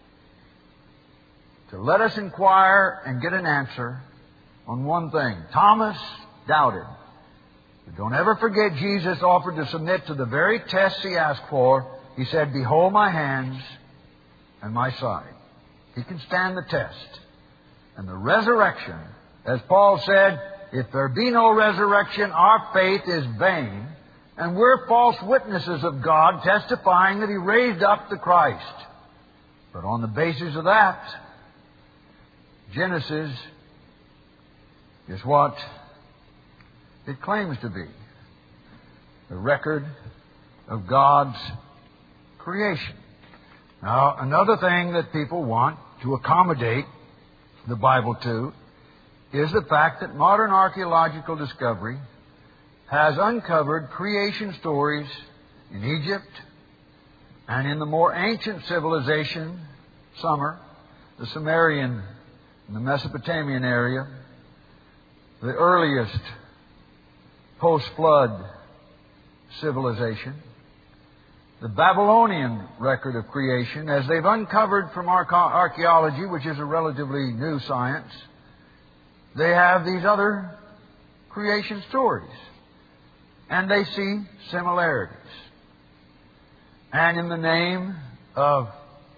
to let us inquire and get an answer on one thing. Thomas doubted. But don't ever forget, Jesus offered to submit to the very test He asked for. He said, "Behold my hands and my side." He can stand the test. And the resurrection, as Paul said, if there be no resurrection, our faith is vain, and we're false witnesses of God, testifying that He raised up the Christ. But on the basis of that, Genesis is what it claims to be, the record of God's creation. Now, another thing that people want to accommodate the Bible to is the fact that modern archaeological discovery has uncovered creation stories in Egypt and in the more ancient civilization, Sumer, the Sumerian and the Mesopotamian area, the earliest post-flood civilization, the Babylonian record of creation, as they've uncovered from archaeology, which is a relatively new science. They have these other creation stories, and they see similarities. And in the name of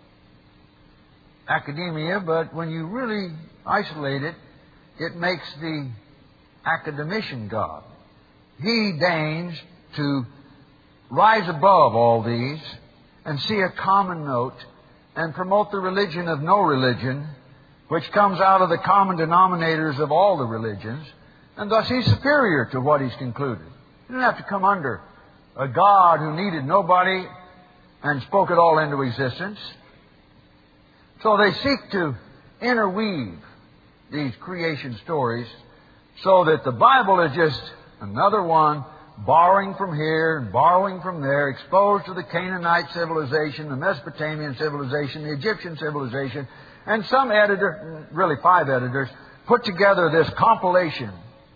academia, but when you really isolate it, it makes the academician God. He deigns to rise above all these and see a common note and promote the religion of no religion, which comes out of the common denominators of all the religions, and thus He's superior to what He's concluded. He didn't have to come under a God who needed nobody and spoke it all into existence. So they seek to interweave these creation stories so that the Bible is just another one, borrowing from here and borrowing from there, exposed to the Canaanite civilization, the Mesopotamian civilization, the Egyptian civilization, and some editor, really 5 editors, put together this compilation.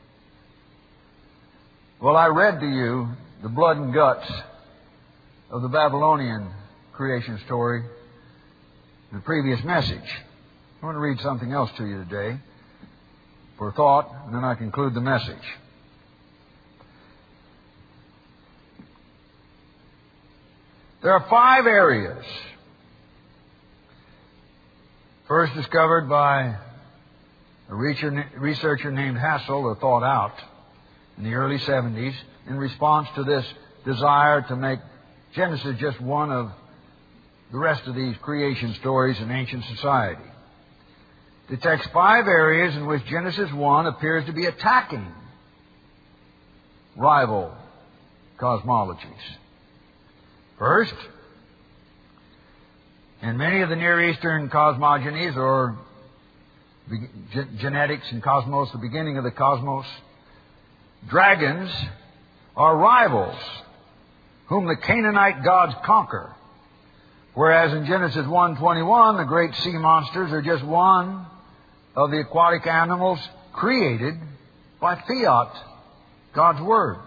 Well, I read to you the blood and guts of the Babylonian creation story in the previous message. I want to read something else to you today for thought, and then I conclude the message. There are 5 areas, first discovered by a researcher named Hassel, or thought out in the early 70s, in response to this desire to make Genesis just one of the rest of these creation stories in ancient society. Detects 5 areas in which Genesis 1 appears to be attacking rival cosmologies. First, in many of the Near Eastern cosmogonies, or genetics and cosmos, the beginning of the cosmos, dragons are rivals whom the Canaanite gods conquer. Whereas in Genesis 1:21, the great sea monsters are just one of the aquatic animals created by fiat, God's Word.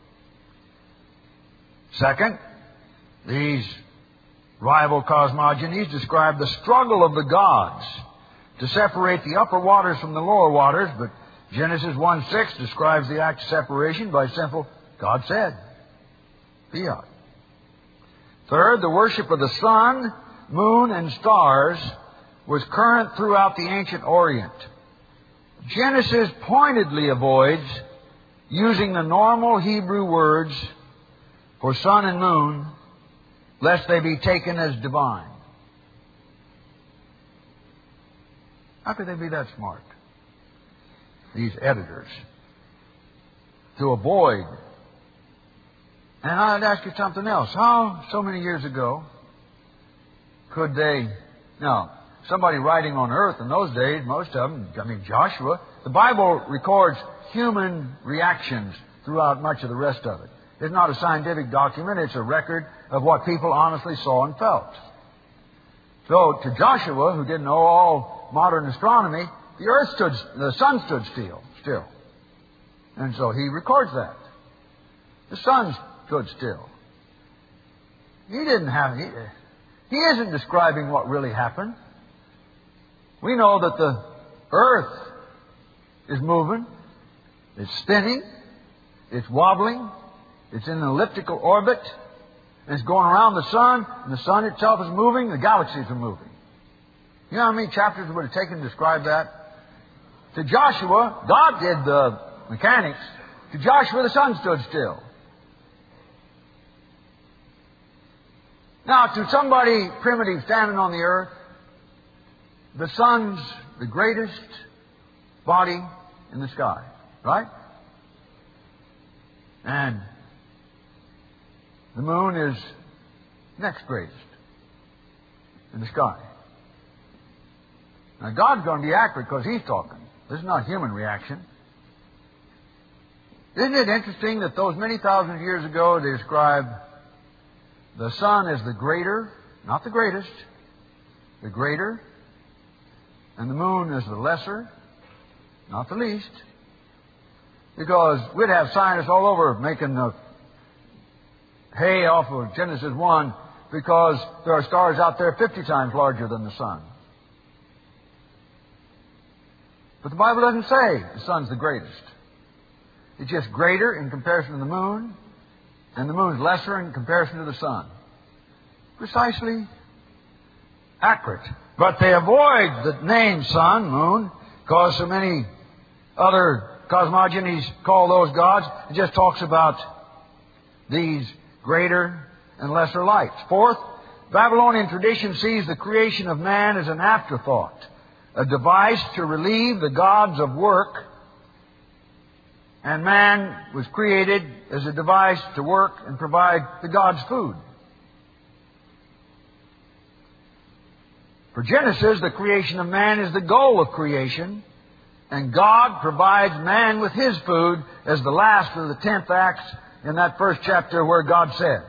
Second, these rival cosmogonies describe the struggle of the gods to separate the upper waters from the lower waters, but Genesis 1:6 describes the act of separation by simple, God said, fiat. Third, the worship of the sun, moon, and stars was current throughout the ancient Orient. Genesis pointedly avoids using the normal Hebrew words for sun and moon, lest they be taken as divine. How could they be that smart? These editors. To avoid. And I'd ask you something else. How, so many years ago, could they... Now, somebody writing on earth in those days, most of them, Joshua, the Bible records human reactions throughout much of the rest of it. It's not a scientific document. It's a record of what people honestly saw and felt. So, to Joshua, who didn't know all modern astronomy, the sun stood still. And so he records that. The sun stood still. He isn't describing what really happened. We know that the earth is moving, it's spinning, it's wobbling, it's in an elliptical orbit, and it's going around the sun, and the sun itself is moving, the galaxies are moving. You know how many chapters it would have taken to describe that? To Joshua, God did the mechanics. To Joshua, the sun stood still. Now, to somebody primitive standing on the earth, the sun's the greatest body in the sky, right? And the moon is next greatest in the sky. Now, God's going to be accurate because He's talking. This is not human reaction. Isn't it interesting that those many thousands of years ago they described the sun as the greater, not the greatest, the greater, and the moon as the lesser, not the least, because we'd have scientists all over making hay off of Genesis 1 because there are stars out there 50 times larger than the sun. But the Bible doesn't say the sun's the greatest. It's just greater in comparison to the moon, and the moon's lesser in comparison to the sun. Precisely accurate. But they avoid the name sun, moon, because so many other cosmogonies call those gods. It just talks about these greater and lesser lights. Fourth, Babylonian tradition sees the creation of man as an afterthought, a device to relieve the gods of work. And man was created as a device to work and provide the gods food. For Genesis, the creation of man is the goal of creation, and God provides man with His food as the last of the 10th acts in that first chapter where God said.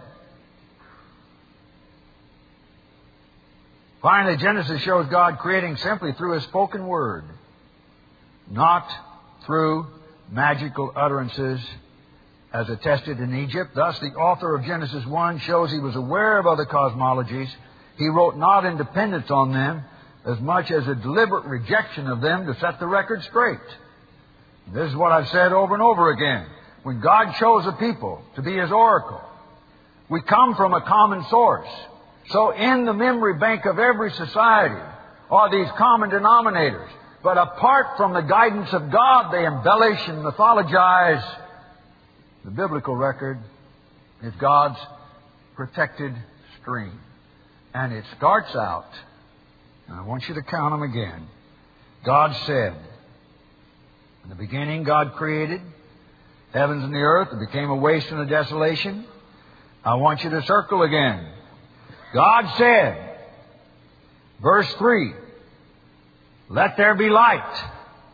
Finally, Genesis shows God creating simply through His spoken word, not through magical utterances as attested in Egypt. Thus, the author of Genesis 1 shows he was aware of other cosmologies. He wrote not in dependence on them as much as a deliberate rejection of them to set the record straight. This is what I've said over and over again. When God chose a people to be His oracle, we come from a common source. So in the memory bank of every society are these common denominators. But apart from the guidance of God, they embellish and mythologize. The biblical record is God's protected stream. And it starts out, and I want you to count them again. God said, in the beginning God created heavens and the earth. It became a waste and a desolation. I want you to circle again. God said, verse 3, let there be light.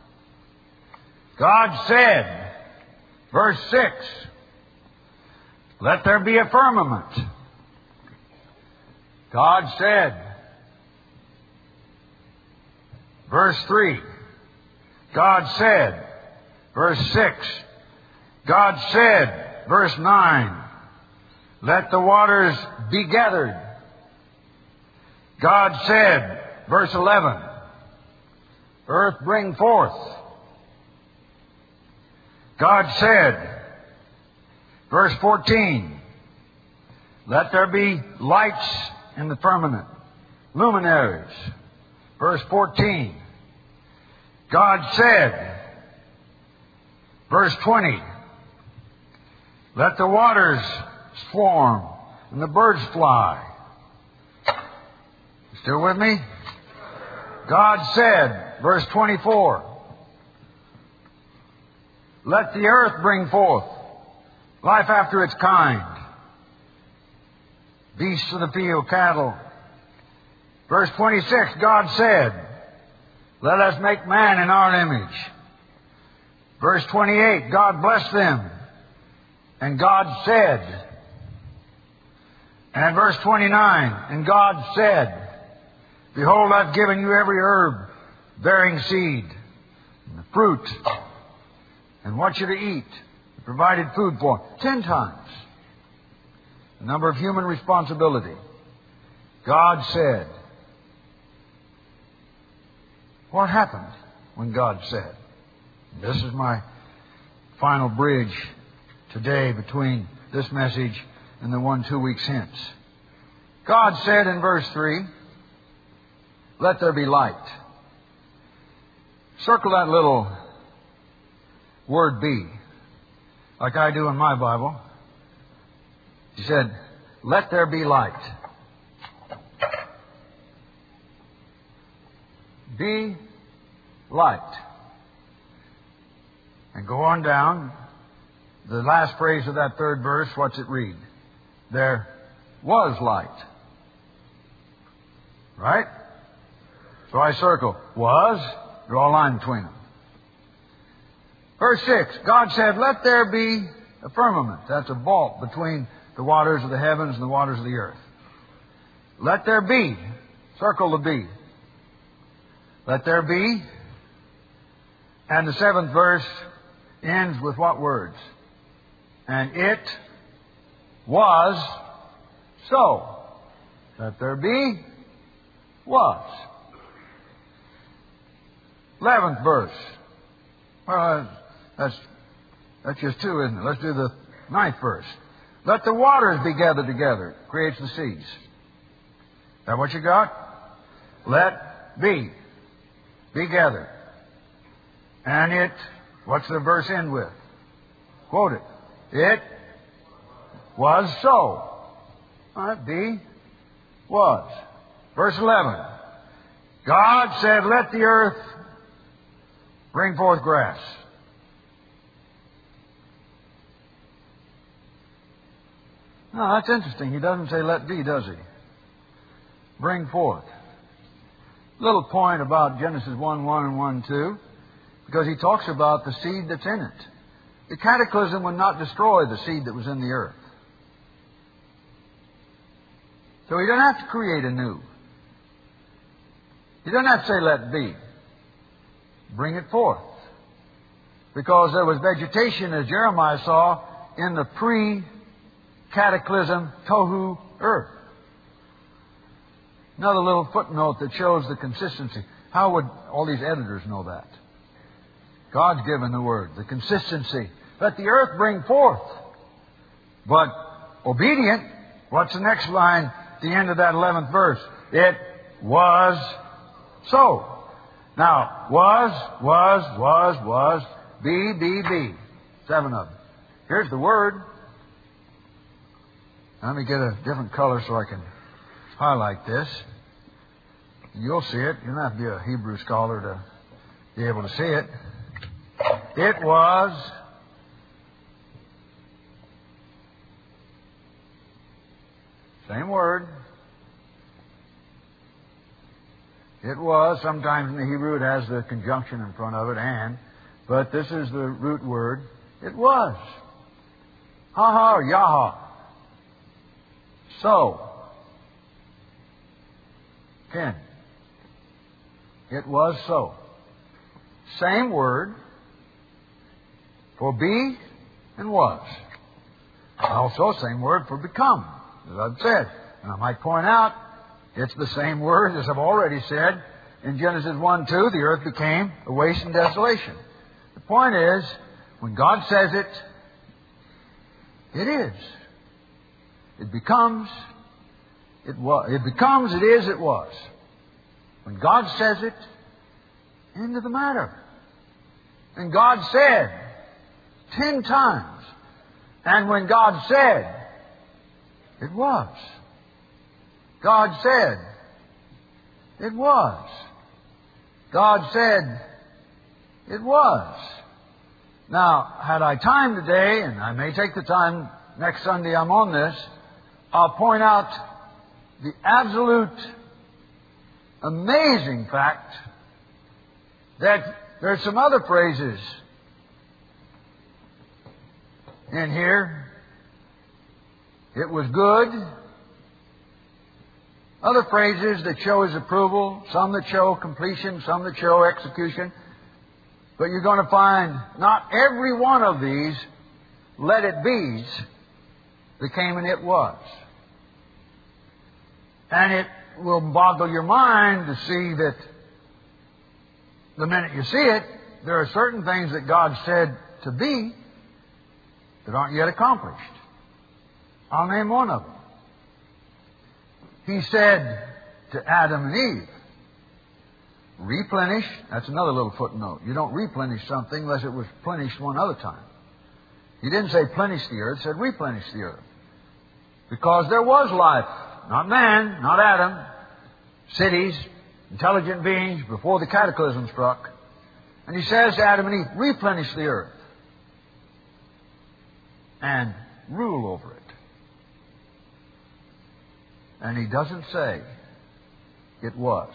God said, verse 6, let there be a firmament. God said, verse 3, God said, verse 6, God said, verse 9, let the waters be gathered. God said, verse 11, earth bring forth. God said, verse 14, let there be lights in the firmament, luminaries. Verse 14, God said, verse 20, let the waters swarm and the birds fly. Still with me? God said, verse 24, let the earth bring forth life after its kind, beasts of the field, cattle. Verse 26, God said, let us make man in our image. Verse 28, God blessed them, and God said. And verse 29, and God said, behold, I've given you every herb bearing seed, and the fruit, and what you're to eat, provided food for. 10 times the number of human responsibility. God said. What happened when God said? This is my final bridge today between this message and the one 2 weeks hence. God said in verse 3, let there be light. Circle that little word be, like I do in my Bible. He said, let there be light. Be light. And go on down. The last phrase of that third verse, what's it read? There was light. Right? So I circle was, draw a line between them. Verse 6, God said, let there be a firmament. That's a vault between the waters of the heavens and the waters of the earth. Let there be. Circle the be. Let there be. And the 7th verse ends with what words? And it was so. Let there be was. 11th verse. Well, that's just 2, isn't it? Let's do the 9th verse. Let the waters be gathered together. Creates the seas. Is that what you got? Let be. Be gathered. And it, what's the verse end with? Quote it. It was so. All right, be, was. Verse 11. God said, let the earth bring forth grass. No, that's interesting. He doesn't say let be, does he? Bring forth. Little point about Genesis 1:1 and 1:2, because he talks about the seed that's in it. The cataclysm would not destroy the seed that was in the earth. So he doesn't have to create anew. He doesn't have to say let be. Bring it forth. Because there was vegetation, as Jeremiah saw, in the pre-cataclysm tohu earth. Another little footnote that shows the consistency. How would all these editors know that? God's given the word, the consistency. Let the earth bring forth. But obedient, what's the next line, the end of that 11th verse? It was so. Now, was, be, 7 of them. Here's the word. Let me get a different color so I can highlight this. You'll see it. You don't have to be a Hebrew scholar to be able to see it. It was same word. It was. Sometimes in the Hebrew it has the conjunction in front of it, and. But this is the root word. It was. Ha-ha or yaha. So. Ken. It was so. Same word for be and was. Also same word for become, as I've said. And I might point out, it's the same word, as I've already said, in Genesis 1:2, the earth became a waste and desolation. The point is, when God says it, it is. It becomes, it was. It becomes, it is, it was. When God says it, end of the matter. And God said 10 times. And when God said, it was. God said, it was. God said it was. Now, had I time today, and I may take the time next Sunday I'm on this, I'll point out the absolute amazing fact that there's some other phrases in here. It was good. Other phrases that show His approval, some that show completion, some that show execution. But you're going to find not every one of these let it be's became an it was. And it will boggle your mind to see that the minute you see it, there are certain things that God said to be that aren't yet accomplished. I'll name one of them. He said to Adam and Eve, replenish. That's another little footnote. You don't replenish something unless it was replenished one other time. He didn't say plenish the earth, he said replenish the earth. Because there was life. Not man, not Adam. Cities, intelligent beings before the cataclysm struck. And He says to Adam and Eve, replenish the earth. And rule over it. And He doesn't say it was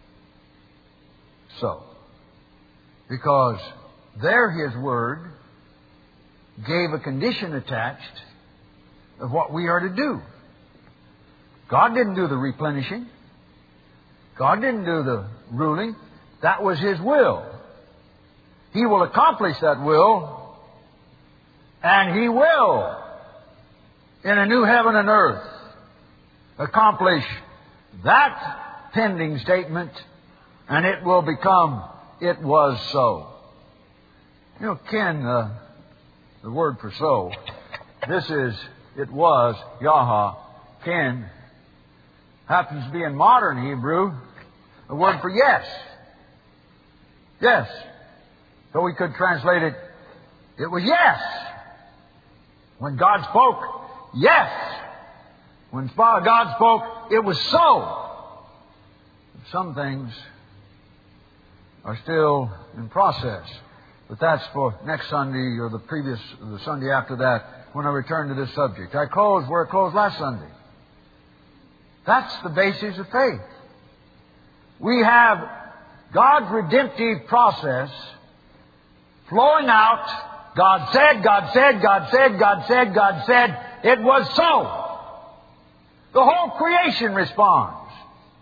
so. Because there His Word gave a condition attached of what we are to do. God didn't do the replenishing. God didn't do the ruling. That was His will. He will accomplish that will, and He will, in a new heaven and earth, accomplish that pending statement, and it will become, it was so. You know, Ken, the word for so, this is, it was, Yahah. Ken happens to be in modern Hebrew a word for yes. Yes. So we could translate it, it was yes. When God spoke, yes. When God spoke, it was so. Some things are still in process. But that's for next Sunday or the Sunday after that when I return to this subject. I close where I closed last Sunday. That's the basis of faith. We have God's redemptive process flowing out. God said, God said, God said, God said, God said, it was so. The whole creation responds.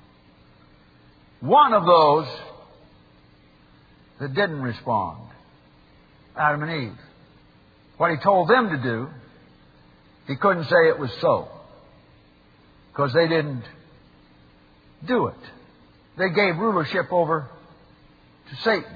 One of those that didn't respond, Adam and Eve. What He told them to do, He couldn't say it was so. Because they didn't do it. They gave rulership over to Satan.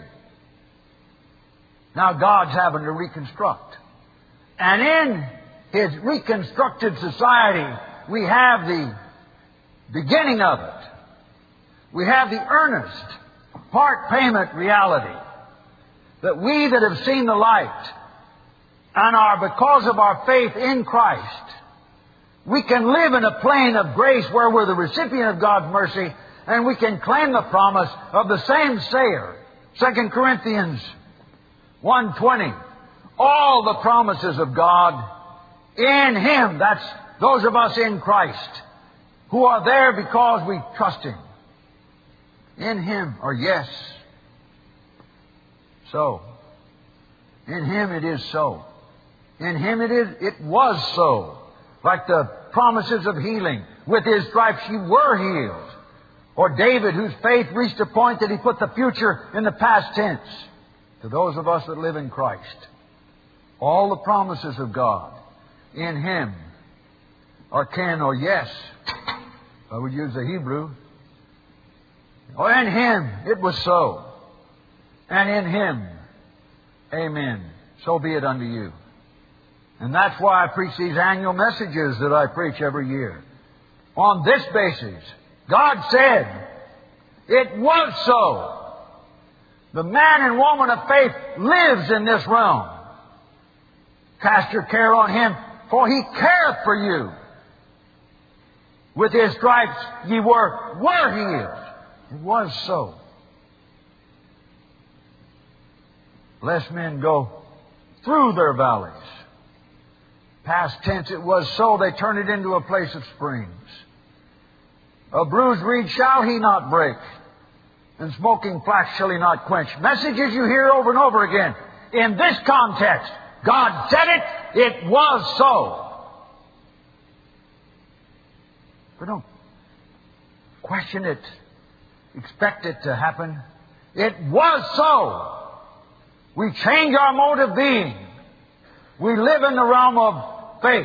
Now God's having to reconstruct. And in His reconstructed society, we have the beginning of it. We have the earnest, part payment reality that we that have seen the light and are, because of our faith in Christ, we can live in a plane of grace where we're the recipient of God's mercy, and we can claim the promise of the same sayer. 2 Corinthians 1:20. All the promises of God in Him. That's those of us in Christ who are there because we trust Him. In Him are yes. So. In Him it is so. In Him it was so. Like the promises of healing. With His stripes you were healed. Or David, whose faith reached a point that he put the future in the past tense. To those of us that live in Christ. All the promises of God in Him are can or yes. I would use the Hebrew. Or in Him it was so. And in Him, amen. So be it unto you. And that's why I preach these annual messages that I preach every year. On this basis, God said, it was so. The man and woman of faith lives in this realm. Cast your care on Him, for He careth for you. With His stripes ye were healed. It was so. lest men go through their valleys. Past tense, it was so. They turn it into a place of springs. A bruised reed shall he not break, and smoking flax shall he not quench. Messages you hear over and over again. In this context, God said it, it was so. But don't question it, expect it to happen. It was so. We change our mode of being. We live in the realm of faith.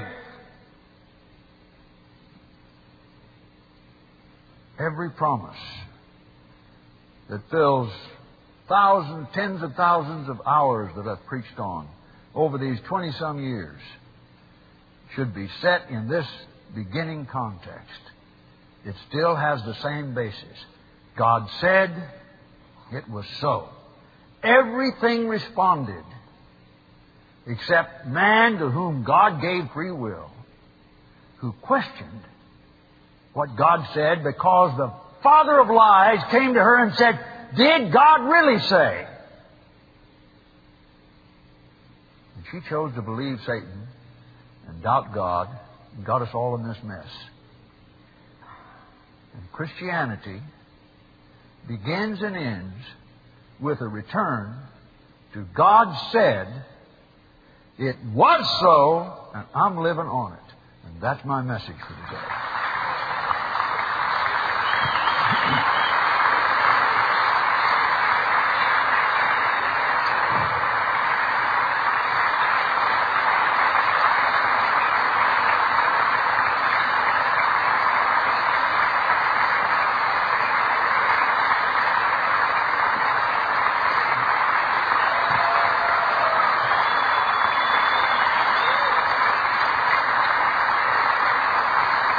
Every promise that fills thousands, tens of thousands of hours that I've preached on over these 20-some years should be set in this beginning context. It still has the same basis. God said, it was so. Everything responded except man, to whom God gave free will, who questioned what God said because the father of lies came to her and said, did God really say? And she chose to believe Satan and doubt God and got us all in this mess. And Christianity begins and ends with a return to God said, it was so, and I'm living on it. And that's my message for today.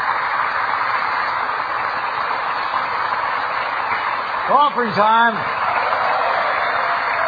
Offering time.